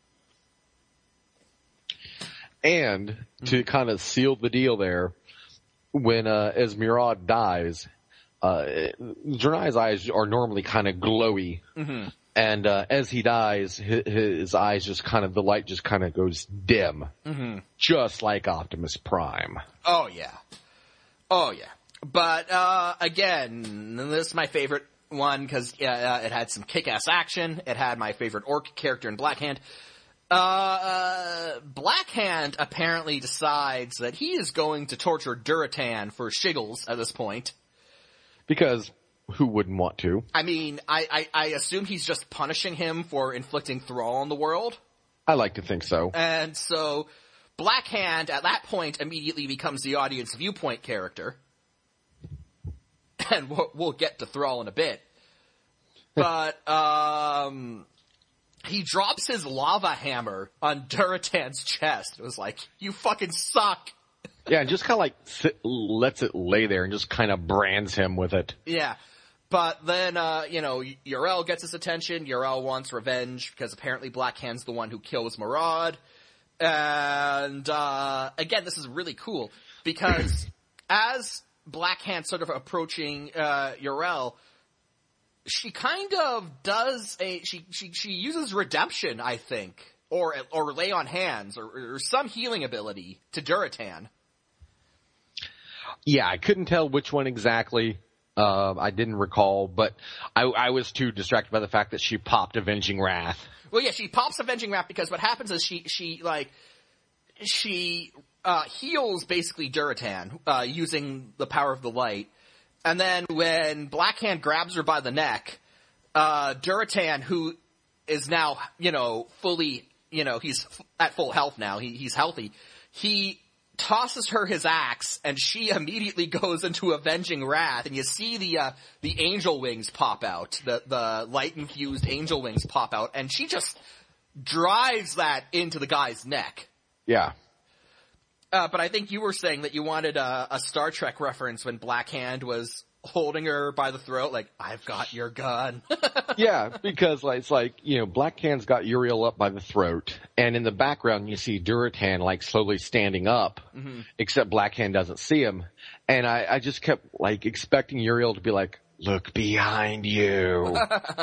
And mm-hmm. to kind of seal the deal there, when uh, as Murad dies, uh, Draenei's eyes are normally kind of glowy. Mm-hmm. And uh, as he dies, his, his eyes just kind of, the light just kind of goes dim. Mm-hmm. Just like Optimus Prime. Oh, yeah. Oh, yeah. But, uh, again, this is my favorite one because uh, it had some kick-ass action. It had my favorite orc character in Blackhand. Uh, Blackhand apparently decides that he is going to torture Durotan for shiggles at this point. Because who wouldn't want to? I mean, I, I, I assume he's just punishing him for inflicting thrall on the world. I like to think so. And so, Blackhand, at that point, immediately becomes the audience viewpoint character. And we'll, we'll get to thrall in a bit. But, um, he drops his lava hammer on Durotan's chest. It was like, you fucking suck. Yeah, and just kind of like sit, lets it lay there and just kind of brands him with it. Yeah. But then, uh, you know, Yrel gets his attention. Yrel wants revenge because apparently Black Hand's the one who kills Marad. And, uh, again, this is really cool because as Black Hand's sort of approaching, uh, Yrel, she kind of does a, she, she, she uses redemption, I think, or, or lay on hands or, or some healing ability to Durotan. Yeah, I couldn't tell which one exactly. Uh, I didn't recall, but I, I was too distracted by the fact that she popped Avenging Wrath. Well, yeah, she pops Avenging Wrath because what happens is she, she, like, she, uh, heals basically Durotan, uh, using the power of the light. And then when Black Hand grabs her by the neck, uh, Durotan, who is now, you know, fully, you know, he's f- at full health now, he, he's healthy, he tosses her his axe, and she immediately goes into Avenging Wrath, and you see the, uh, the angel wings pop out, the, the light-infused angel wings pop out, and she just drives that into the guy's neck. Yeah. Uh, but I think you were saying that you wanted a, a Star Trek reference when Black Hand was holding her by the throat, like, I've got your gun. Yeah, because like, it's like, you know, Black Hand's got Uriel up by the throat, and in the background you see Durotan like slowly standing up, mm-hmm. except Black Hand doesn't see him. And I, I just kept like expecting Uriel to be like, look behind you.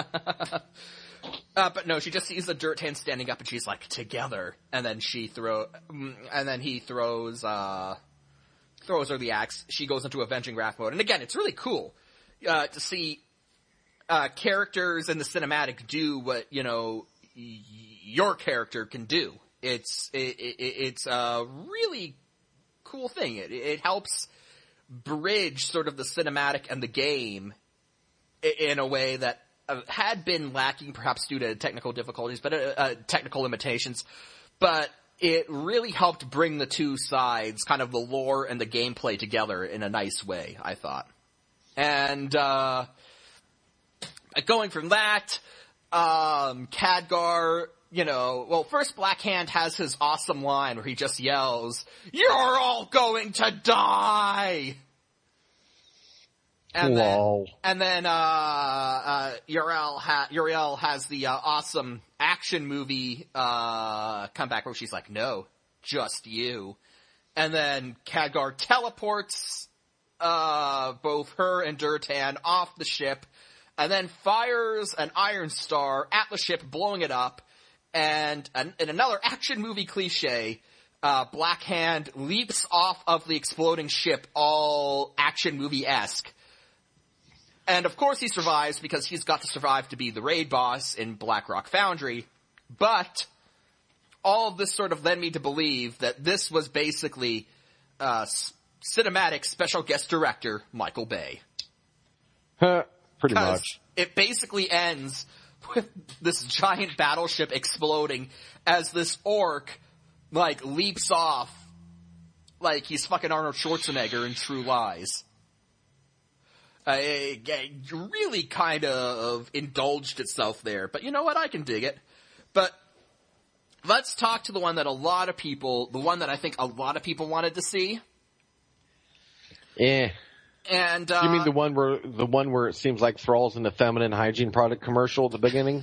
Uh, but no, she just sees the Durotan standing up and she's like, together. And then she throw, and then he throws, uh, throws her the axe. She goes into Avenging Wrath mode. And again, it's really cool, uh, to see, uh, characters in the cinematic do what, you know, y- your character can do. It's, it, it, it's a really cool thing. It, it helps bridge sort of the cinematic and the game in a way that had been lacking, perhaps due to technical difficulties, but uh, uh, technical limitations. But it really helped bring the two sides, kind of the lore and the gameplay, together in a nice way, I thought. And uh, going from that, um, Khadgar, you know, well, first Black Hand has his awesome line where he just yells, "You're all going to die!" And Lol. then, and then, uh, uh, Uriel, ha- Uriel has the, uh, awesome action movie, uh, comeback where she's like, no, just you. And then Khadgar teleports, uh, both her and Durotan off the ship, and then fires an Iron Star at the ship, blowing it up. And an, in another action movie cliche, uh, Black Hand leaps off of the exploding ship, all action movie-esque. And of course he survives because he's got to survive to be the raid boss in Blackrock Foundry. But all of this sort of led me to believe that this was basically uh, s- cinematic special guest director Michael Bay. Huh, pretty much. It basically ends with this giant battleship exploding as this orc, like, leaps off like he's fucking Arnold Schwarzenegger in True Lies. Uh, it, it really kind of indulged itself there. But you know what? I can dig it. But let's talk to the one that a lot of people, the one that I think a lot of people wanted to see. Eh. And, uh, you mean the one where, the one where it seems like Thrall's in the feminine hygiene product commercial at the beginning?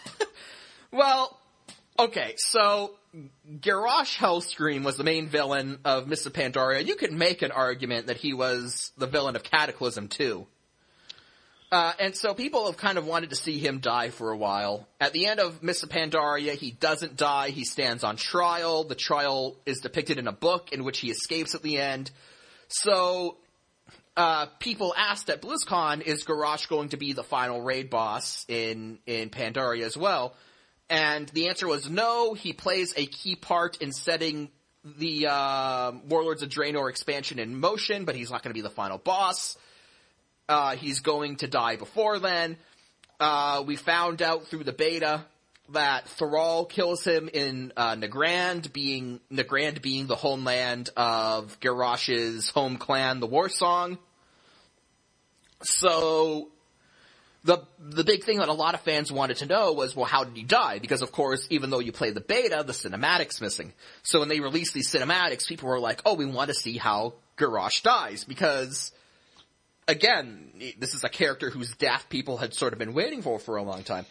Well, okay, so Garrosh Hellscream was the main villain of Mists of Pandaria. You could make an argument that he was the villain of Cataclysm, too. Uh, and so people have kind of wanted to see him die for a while. At the end of Mists of Pandaria, he doesn't die. He stands on trial. The trial is depicted in a book in which he escapes at the end. So, uh, people asked at BlizzCon, is Garrosh going to be the final raid boss in, in Pandaria as well? And the answer was no. He plays a key part in setting the uh, Warlords of Draenor expansion in motion, but he's not going to be the final boss. Uh, he's going to die before then. Uh, we found out through the beta that Thrall kills him in uh, Nagrand, being Nagrand being the homeland of Garrosh's home clan, the Warsong. So the the big thing that a lot of fans wanted to know was, well, how did he die? Because, of course, even though you play the beta, the cinematic's missing. So when they released these cinematics, people were like, oh, we want to see how Garrosh dies. Because, again, this is a character whose death people had sort of been waiting for for a long time.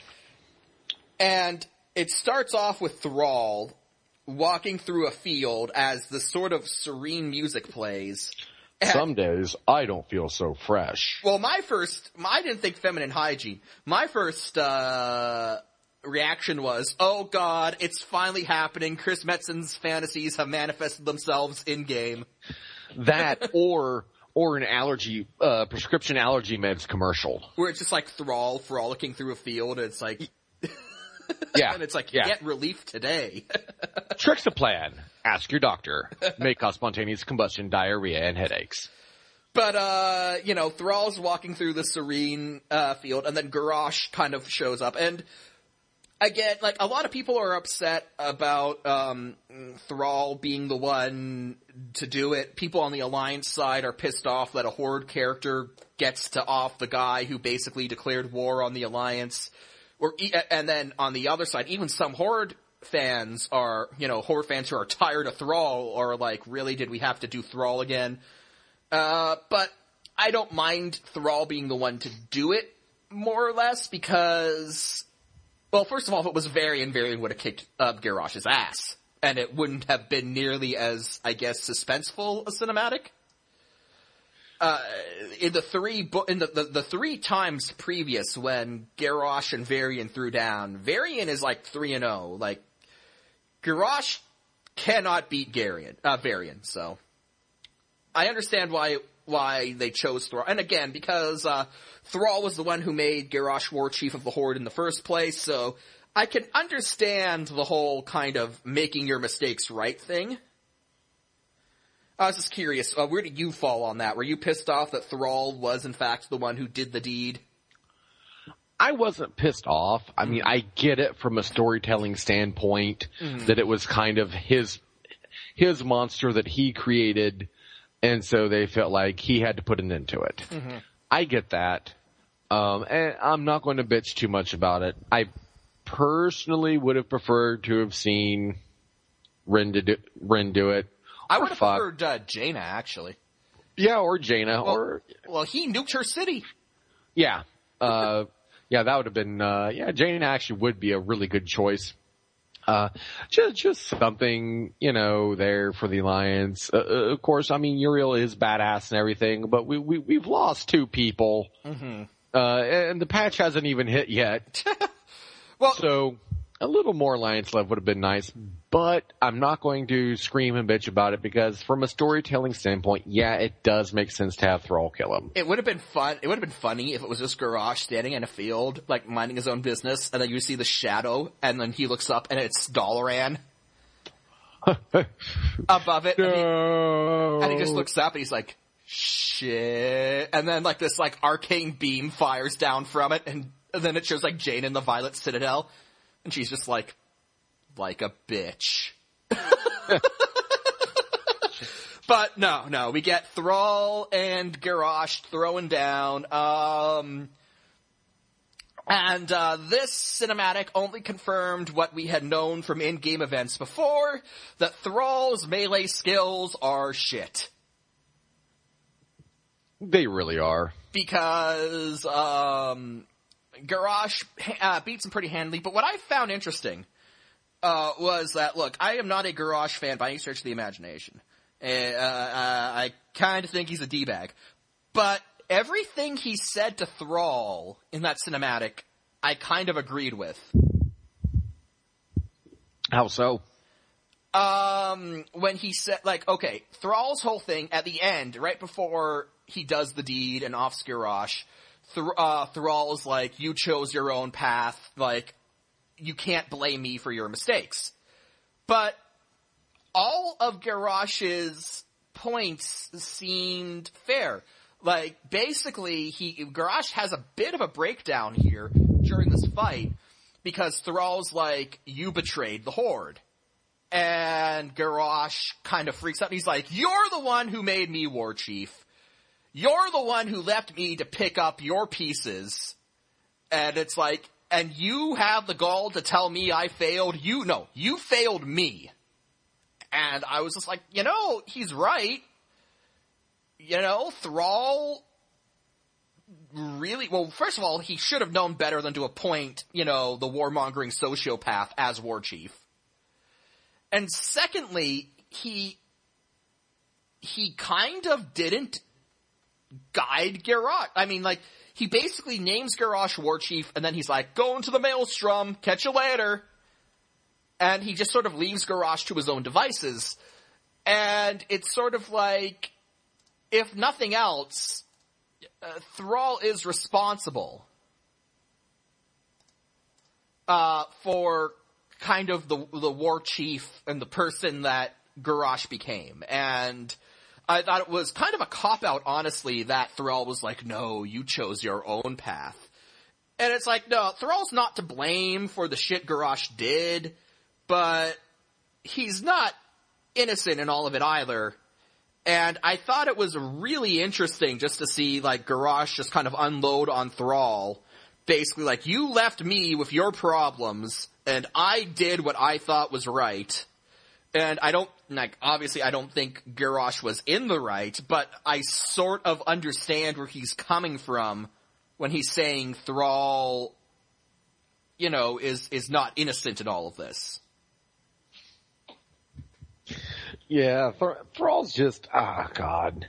And it starts off with Thrall walking through a field as the sort of serene music plays. Some days, I don't feel so fresh. Well, my first, I didn't think feminine hygiene. My first, uh, reaction was, oh god, it's finally happening. Chris Metzen's fantasies have manifested themselves in-game. That, or, or an allergy, uh, prescription allergy meds commercial. Where it's just like Thrall frolicking through a field, and it's like, yeah. and it's like, yeah. get relief today. Trixaplan. Ask your doctor. May cause spontaneous combustion, diarrhea, and headaches. But, uh, you know, Thrall's walking through the serene, uh, field, and then Garrosh kind of shows up. And, again, like, a lot of people are upset about, um, Thrall being the one to do it. People on the Alliance side are pissed off that a Horde character gets to off the guy who basically declared war on the Alliance. Or, and then on the other side, even some Horde fans are, you know, Horde fans who are tired of Thrall are like, really, did we have to do Thrall again? Uh, but I don't mind Thrall being the one to do it, more or less, because, well, first of all, if it was Varian, Varian would have kicked uh, Garrosh's ass, and it wouldn't have been nearly as, I guess, suspenseful a cinematic. Uh, in the three, bo- in the, the, the three times previous when Garrosh and Varian threw down, Varian is like three and oh. Like, Garrosh cannot beat Varian, uh, Varian, so. I understand why, why they chose Thrall. And again, because, uh, Thrall was the one who made Garrosh War Chief of the Horde in the first place, so I can understand the whole kind of making your mistakes right thing. I was just curious, uh, where did you fall on that? Were you pissed off that Thrall was, in fact, the one who did the deed? I wasn't pissed off. I mean, I get it from a storytelling standpoint mm. that it was kind of his his monster that he created, and so they felt like he had to put an end to it. Mm-hmm. I get that. Um, and I'm not going to bitch too much about it. I personally would have preferred to have seen Ren, to do, Ren do it. I would have preferred uh, Jaina, actually. Yeah, or Jaina, well, or well, he nuked her city. Yeah, uh, yeah, that would have been. Uh, yeah, Jaina actually would be a really good choice. Uh, just, just something, you know, there for the Alliance. Uh, of course, I mean, Uriel is badass and everything, but we we we've lost two people, mm-hmm. uh, and the patch hasn't even hit yet. Well, so. A little more Alliance love would have been nice, but I'm not going to scream and bitch about it because from a storytelling standpoint, yeah, it does make sense to have Thrall kill him. It would have been fun. It would have been funny if it was just Garrosh standing in a field, like minding his own business, and then you see the shadow, and then he looks up and it's Dalaran above it. No. And he, and he just looks up and he's like, shit. And then like this like arcane beam fires down from it, and, and then it shows like Jane in the Violet Citadel. And she's just like, like a bitch. But no, no, we get Thrall and Garrosh throwing down. Um, and uh, this cinematic only confirmed what we had known from in-game events before, that Thrall's melee skills are shit. They really are. Because, um... Garrosh uh, beats him pretty handily, but what I found interesting uh, was that, look, I am not a Garrosh fan by any stretch of the imagination. Uh, uh, I kind of think he's a D-bag. But everything he said to Thrall in that cinematic, I kind of agreed with. How so? Um, when he said, like, okay, Thrall's whole thing at the end, right before he does the deed and offs Garrosh, Th- uh, Thrall's like, you chose your own path, like, you can't blame me for your mistakes. But all of Garrosh's points seemed fair. Like, basically, he, Garrosh has a bit of a breakdown here during this fight, because Thrall's like, you betrayed the Horde. And Garrosh kind of freaks out, and he's like, you're the one who made me War Chief. You're the one who left me to pick up your pieces, And it's like, and you have the gall to tell me I failed you? No, you failed me. And I was just like, you know, he's right. You know, Thrall really, well, first of all, he should have known better than to appoint, you know, the warmongering sociopath as war chief. And secondly, he, he kind of didn't guide Garrosh. I mean, like, he basically names Garrosh war chief, and then he's like, go into the maelstrom, catch you later. And he just sort of leaves Garrosh to his own devices. And it's sort of like, if nothing else, uh, Thrall is responsible uh, for kind of the the war chief and the person that Garrosh became. And I thought it was kind of a cop-out, honestly, that Thrall was like, no, you chose your own path. And it's like, no, Thrall's not to blame for the shit Garrosh did, but he's not innocent in all of it either. And I thought it was really interesting just to see, like, Garrosh just kind of unload on Thrall. Basically, like, you left me with your problems, and I did what I thought was right. And I don't, like, obviously I don't think Garrosh was in the right, but I sort of understand where he's coming from when he's saying Thrall, you know, is, is not innocent in all of this. Yeah, Thr- Thrall's just, ah, God.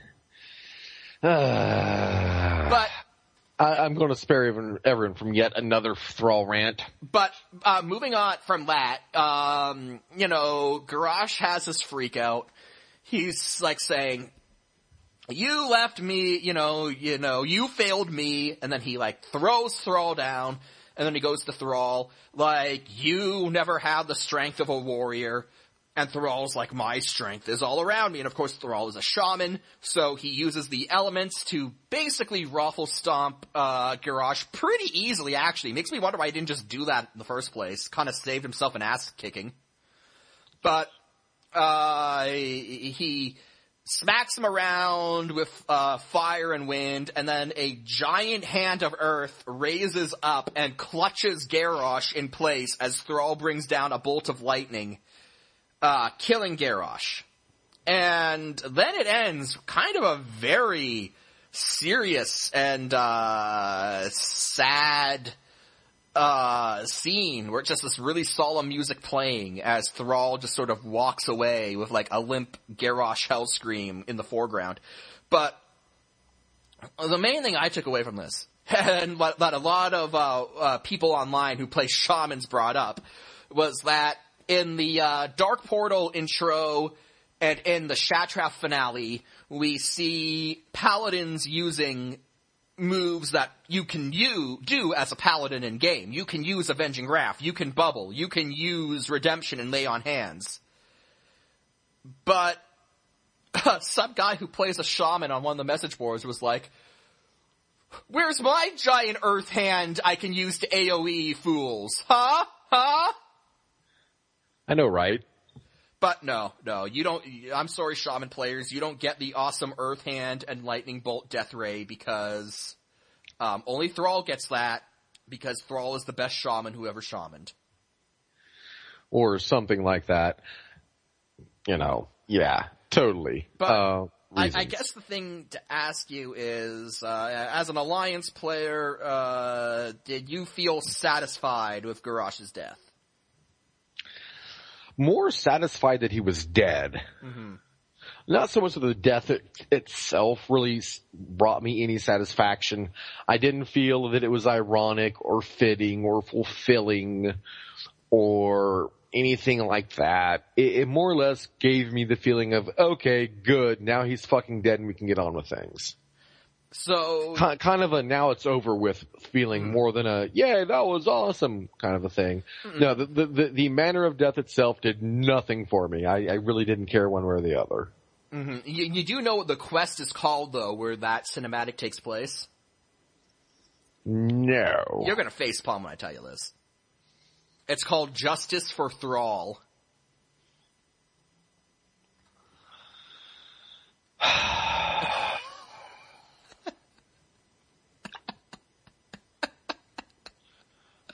Uh, but I, I'm going to spare everyone, everyone from yet another Thrall rant. But uh, moving on from that, um, you know, Garrosh has this freak out. He's like saying, "You left me, you know, you know, you failed me," and then he like throws Thrall down, and then he goes to Thrall like, "You never had the strength of a warrior." And Thrall's like, my strength is all around me. And of course, Thrall is a shaman, so he uses the elements to basically ruffle stomp uh, Garrosh pretty easily, actually. Makes me wonder why he didn't just do that in the first place. Kind of saved himself an ass kicking. But uh, he smacks him around with uh, fire and wind, and then a giant hand of earth raises up and clutches Garrosh in place as Thrall brings down a bolt of lightning. Uh, killing Garrosh. And then it ends kind of a very serious and, uh, sad, uh, scene where it's just this really solemn music playing as Thrall just sort of walks away with like a limp Garrosh hell scream in the foreground. But the main thing I took away from this, and what, that a lot of, uh, uh, people online who play shamans brought up, was that in the uh, Dark Portal intro and in the Shattrath finale, we see paladins using moves that you can u- do as a paladin in-game. You can use Avenging Wrath, you can bubble, you can use Redemption and Lay on Hands. But uh, some guy who plays a shaman on one of the message boards was like, where's my giant earth hand I can use to AoE fools? Huh? Huh? I know, right? But no, no, you don't, I'm sorry, shaman players, you don't get the awesome Earth Hand and Lightning Bolt Death Ray because, um, only Thrall gets that because Thrall is the best shaman who ever shamaned. Or something like that. You know, yeah, totally. But uh, I, I guess the thing to ask you is, uh, as an Alliance player, uh, did you feel satisfied with Garrosh's death? More satisfied that he was dead. Mm-hmm. Not so much that the death it, itself really brought me any satisfaction. I didn't feel that it was ironic or fitting or fulfilling or anything like that. It, it more or less gave me the feeling of, okay, good, now he's fucking dead and we can get on with things. So kind, kind of a now it's over with feeling mm-hmm. more than a yeah that was awesome kind of a thing. Mm-hmm. No, the, the the the manner of death itself did nothing for me. I, I really didn't care one way or the other. Mm-hmm. You, you do know what the quest is called though, where that cinematic takes place? No. You're gonna facepalm when I tell you this. It's called Justice for Thrall.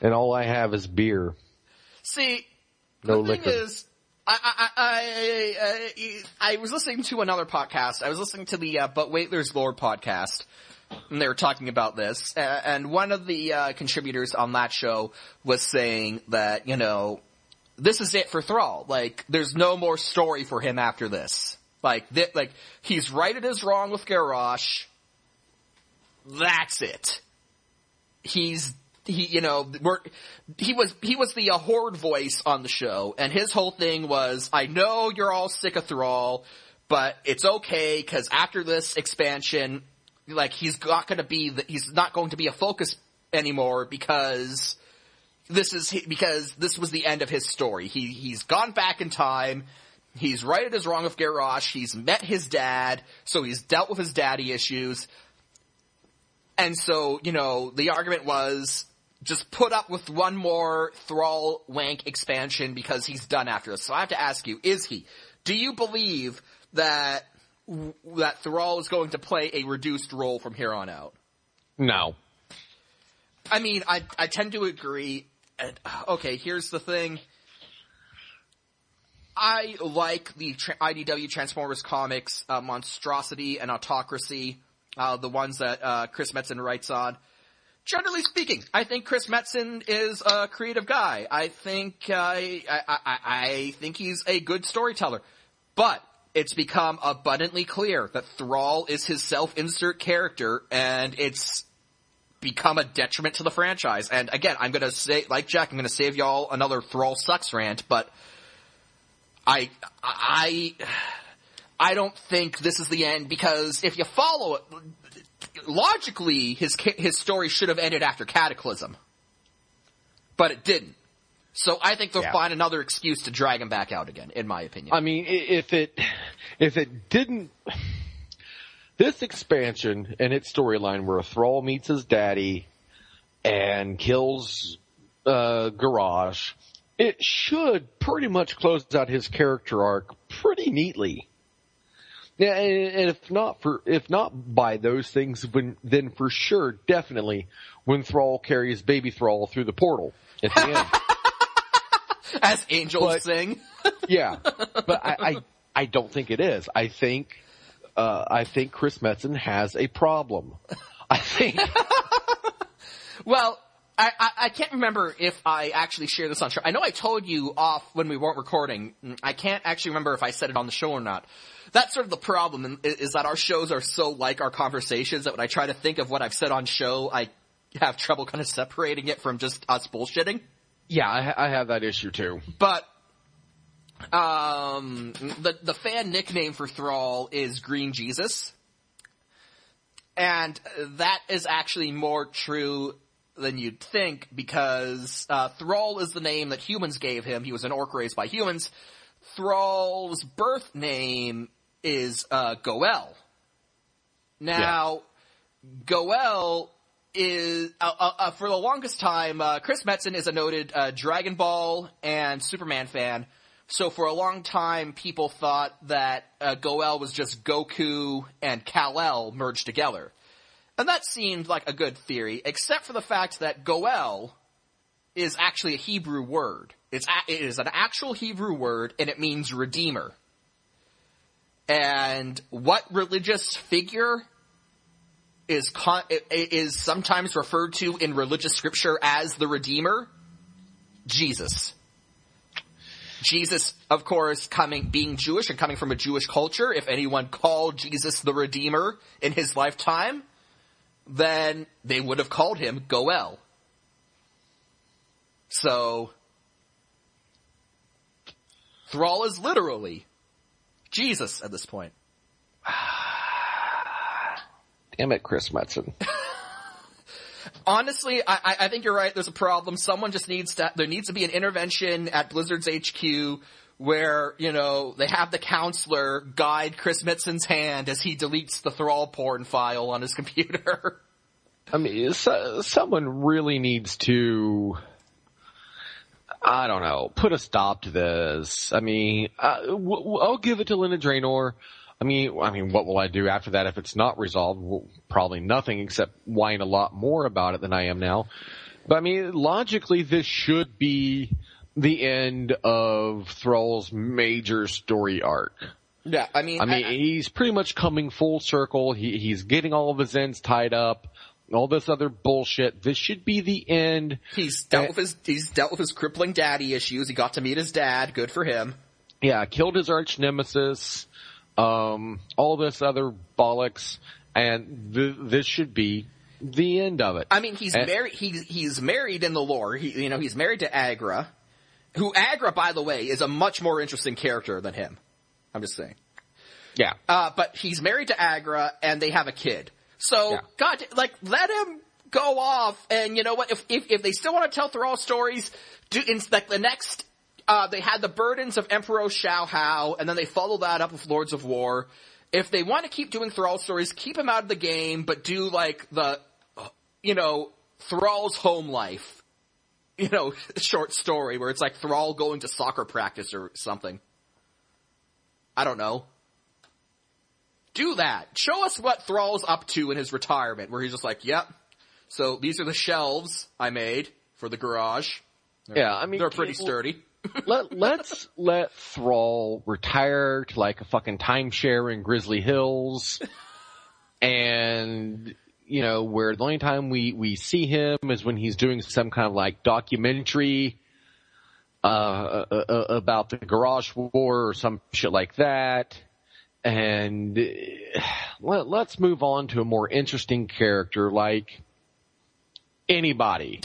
And all I have is beer. See, No the thing liquor. is, I, I, I, I, I was listening to another podcast. I was listening to the uh, But Wait, There's Lord podcast, and they were talking about this. Uh, and one of the uh, contributors on that show was saying that, you know, this is it for Thrall. Like, there's no more story for him after this. Like, th- like he's righted his wrong with Garrosh. That's it. He's he, you know, we're, he was he was the uh, Horde voice on the show, and his whole thing was, I know you're all sick of Thrall, but it's okay because after this expansion, like he's not going to be the, he's not going to be a focus anymore because this is because this was the end of his story. He he's gone back in time. He's righted his wrong with Garrosh. He's met his dad, so he's dealt with his daddy issues. And so, you know, the argument was just put up with one more Thrall wank expansion because he's done after this. So I have to ask you, is he? Do you believe that that Thrall is going to play a reduced role from here on out? No. I mean, I I tend to agree. And, okay, here's the thing. I like the tra- I D W Transformers comics, uh, Monstrosity and Autocracy, uh, the ones that uh, Chris Metzen writes on. Generally speaking, I think Chris Metzen is a creative guy. I think uh, I, I, I think he's a good storyteller. But it's become abundantly clear that Thrall is his self-insert character, and it's become a detriment to the franchise. And again, I'm going to say, like Jack, I'm going to save y'all another Thrall sucks rant, but I, I, I don't think this is the end, because if you follow it, logically, his his story should have ended after Cataclysm, but it didn't. So I think they'll Yeah. find another excuse to drag him back out again, in my opinion. I mean, i- if it, if it didn't, this expansion and its storyline where Thrall meets his daddy and kills uh, Garrosh, it should pretty much close out his character arc pretty neatly. Yeah, and if not for if not by those things, when, then for sure, definitely, when Thrall carries baby Thrall through the portal at the end. As angels But- sing. Yeah, but I, I I don't think it is. I think uh, I think Chris Metzen has a problem. I think Well, I, I, I can't remember if I actually shared this on show. I know I told you off when we weren't recording. I can't actually remember if I said it on the show or not. That's sort of the problem, is, is that our shows are so like our conversations that when I try to think of what I've said on show, I have trouble kind of separating it from just us bullshitting. yeah, I, ha- I have that issue too. But um, the the fan nickname for Thrall is Green Jesus, and that is actually more true than you'd think, because uh, Thrall is the name that humans gave him. He was an orc raised by humans. Thrall's birth name is uh, Goel. Now, Goel is uh, uh, uh, for the longest time. Uh, Chris Metzen is a noted uh, Dragon Ball and Superman fan. So for a long time, people thought that uh, Goel was just Goku and Kal-El merged together. And that seemed like a good theory, except for the fact that Goel is actually a Hebrew word. It's a, it is an actual Hebrew word, and it means redeemer. And what religious figure is con- is sometimes referred to in religious scripture as the redeemer? Jesus. Jesus, of course, coming being Jewish and coming from a Jewish culture, if anyone called Jesus the redeemer in his lifetime, then they would have called him Goel. So, Thrall is literally Jesus at this point. Damn it, Chris Metzen. Honestly, I, I think you're right. There's a problem. Someone just needs to, there needs to be an intervention at Blizzard's H Q where, you know, they have the counselor guide Chris Metzen's hand as he deletes the Thrall porn file on his computer. I mean, so, someone really needs to, I don't know, put a stop to this. I mean, uh, w- w- I'll give it to Linda Draenor. I mean, I mean, what will I do after that if it's not resolved? Well, probably nothing except whine a lot more about it than I am now. But I mean, logically, this should be the end of Thrall's major story arc. Yeah, I mean, I mean, I, he's pretty much coming full circle. He, he's getting all of his ends tied up. All this other bullshit. This should be the end. He's dealt with his he's dealt with his crippling daddy issues. He got to meet his dad. Good for him. Yeah, killed his arch nemesis. Um, all this other bollocks, and th- this should be the end of it. I mean, he's and, married. He's he's married in the lore. He, you know, he's married to Agra, who Agra, by the way, is a much more interesting character than him. I'm just saying. Yeah. Uh, but he's married to Agra, and they have a kid. So, yeah. God, like, let him go off, and you know what, if, if, if they still want to tell Thrall stories, do, in, like, the next, uh, they had the burdens of Emperor Shao Hao, and then they followed that up with Lords of War. If they want to keep doing Thrall stories, keep him out of the game, but do, like, the, you know, Thrall's home life, you know, short story, where it's like Thrall going to soccer practice or something. I don't know. Do that. Show us what Thrall's up to in his retirement, where he's just like, yep, so these are the shelves I made for the garage. They're, yeah, I mean, they're pretty sturdy. let, let's let Thrall retire to like a fucking timeshare in Grizzly Hills. And, you know, where the only time we, we see him is when he's doing some kind of like documentary uh, uh, uh about the garage war or some shit like that. And let, let's move on to a more interesting character like anybody.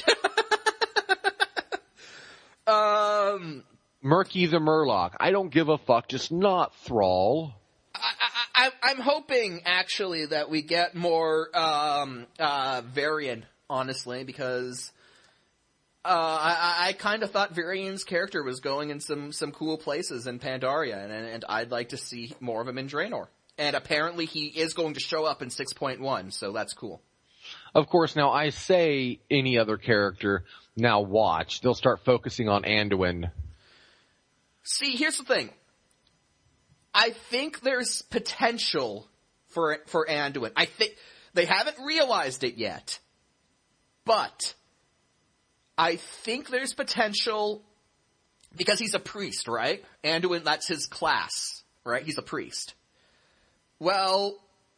um, Murky the Murloc. I don't give a fuck, just not Thrall. I, I, I'm hoping, actually, that we get more um, uh, Varian, honestly, because uh, I, I kind of thought Varian's character was going in some, some cool places in Pandaria, and, and I'd like to see more of him in Draenor. And apparently he is going to show up in six point one, so that's cool. Of course, now I say any other character, now watch. They'll start focusing on Anduin. See, here's the thing. I think there's potential for for Anduin. I think they haven't realized it yet. But I think there's potential because he's a priest, right? Anduin, that's his class, right? He's a priest. Well,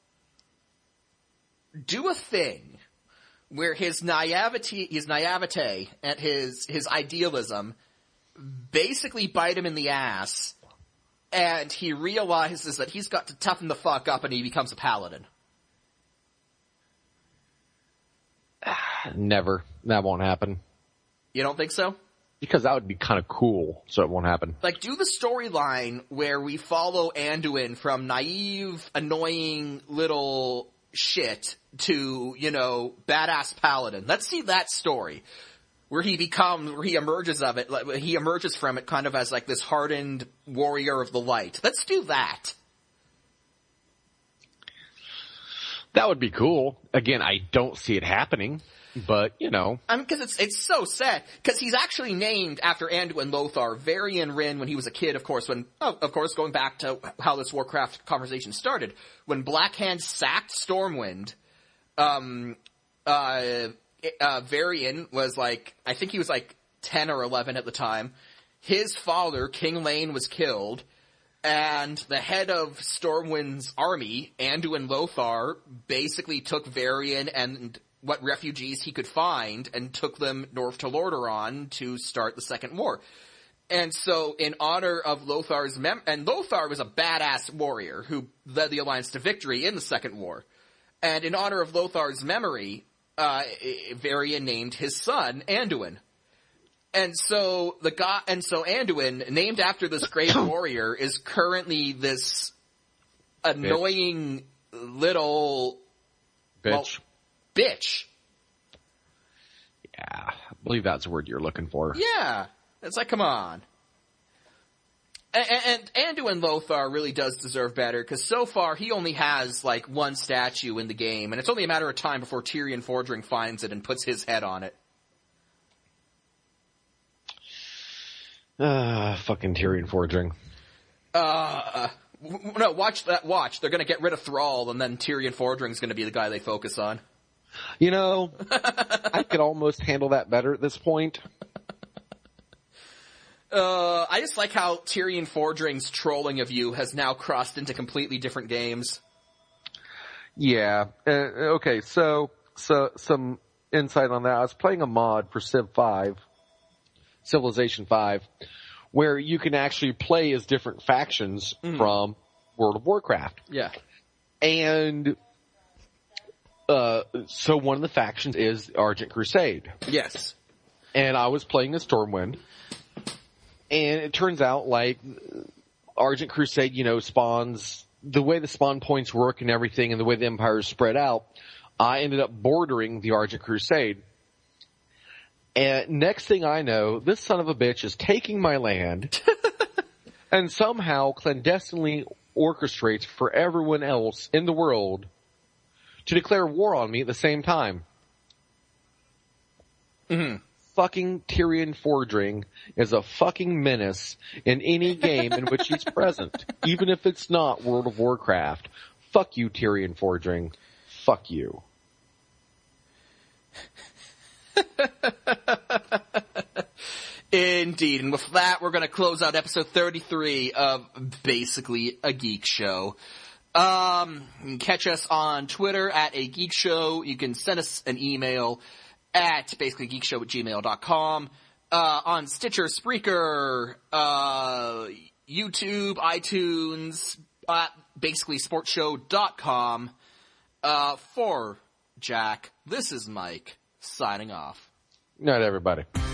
do a thing where his naivety, his naivete and his, his idealism basically bite him in the ass, and he realizes that he's got to toughen the fuck up and he becomes a paladin. Never. That won't happen. You don't think so? Because that would be kind of cool, so it won't happen. Like, do the storyline where we follow Anduin from naive, annoying little shit to, you know, badass paladin. Let's see that story. Where he becomes, where he emerges of it, like, he emerges from it kind of as like this hardened warrior of the light. Let's do that. That would be cool. Again, I don't see it happening. But, you know. I mean, cause it's, it's so sad. Cause he's actually named after Anduin Lothar, Varian Wrynn, when he was a kid, of course, when, oh, of course, going back to how this Warcraft conversation started. When Blackhand sacked Stormwind, um, uh, uh, Varian was like, I think he was like ten or eleven at the time. His father, King Lane, was killed. And the head of Stormwind's army, Anduin Lothar, basically took Varian and what refugees he could find and took them north to Lordaeron to start the Second War. And so, in honor of Lothar's mem- and Lothar was a badass warrior who led the Alliance to victory in the Second War. And in honor of Lothar's memory, uh, Varian named his son Anduin. And so the guy, and so Anduin, named after this great warrior, is currently this annoying bitch. little bitch. Well, bitch. Yeah, I believe that's the word you're looking for. Yeah, it's like, come on. And, and Anduin Lothar really does deserve better, because so far he only has like one statue in the game, and it's only a matter of time before Tyrion Fordring finds it and puts his head on it. Ah, uh, fucking Tyrion Fordring. Uh, no, watch that, watch. They're gonna get rid of Thrall, and then Tyrion Fordring's gonna be the guy they focus on. You know, I could almost handle that better at this point. Uh, I just like how Tyrion Fordring's trolling of you has now crossed into completely different games. Yeah. Uh, okay, so so some insight on that. I was playing a mod for Civ five, Civilization five, where you can actually play as different factions mm. from World of Warcraft. Yeah. And uh, so one of the factions is Argent Crusade. Yes. And I was playing as Stormwind. And it turns out, like, Argent Crusade, you know, spawns, the way the spawn points work and everything and the way the Empire is spread out, I ended up bordering the Argent Crusade. And next thing I know, this son of a bitch is taking my land and somehow clandestinely orchestrates for everyone else in the world to declare war on me at the same time. Mm-hmm. Fucking Tyrion Fordring is a fucking menace in any game in which he's present, even if it's not World of Warcraft. Fuck you, Tyrion Fordring. Fuck you. Indeed, and with that, we're going to close out episode thirty-three of Basically a Geek Show. Um, you can catch us on Twitter at A Geek Show. You can send us an email at basicallygeekshow at gmail dot com, uh, on Stitcher, Spreaker, uh, YouTube, iTunes, uh, basically sports show dot com. Uh, for Jack, this is Mike, signing off. Night, everybody.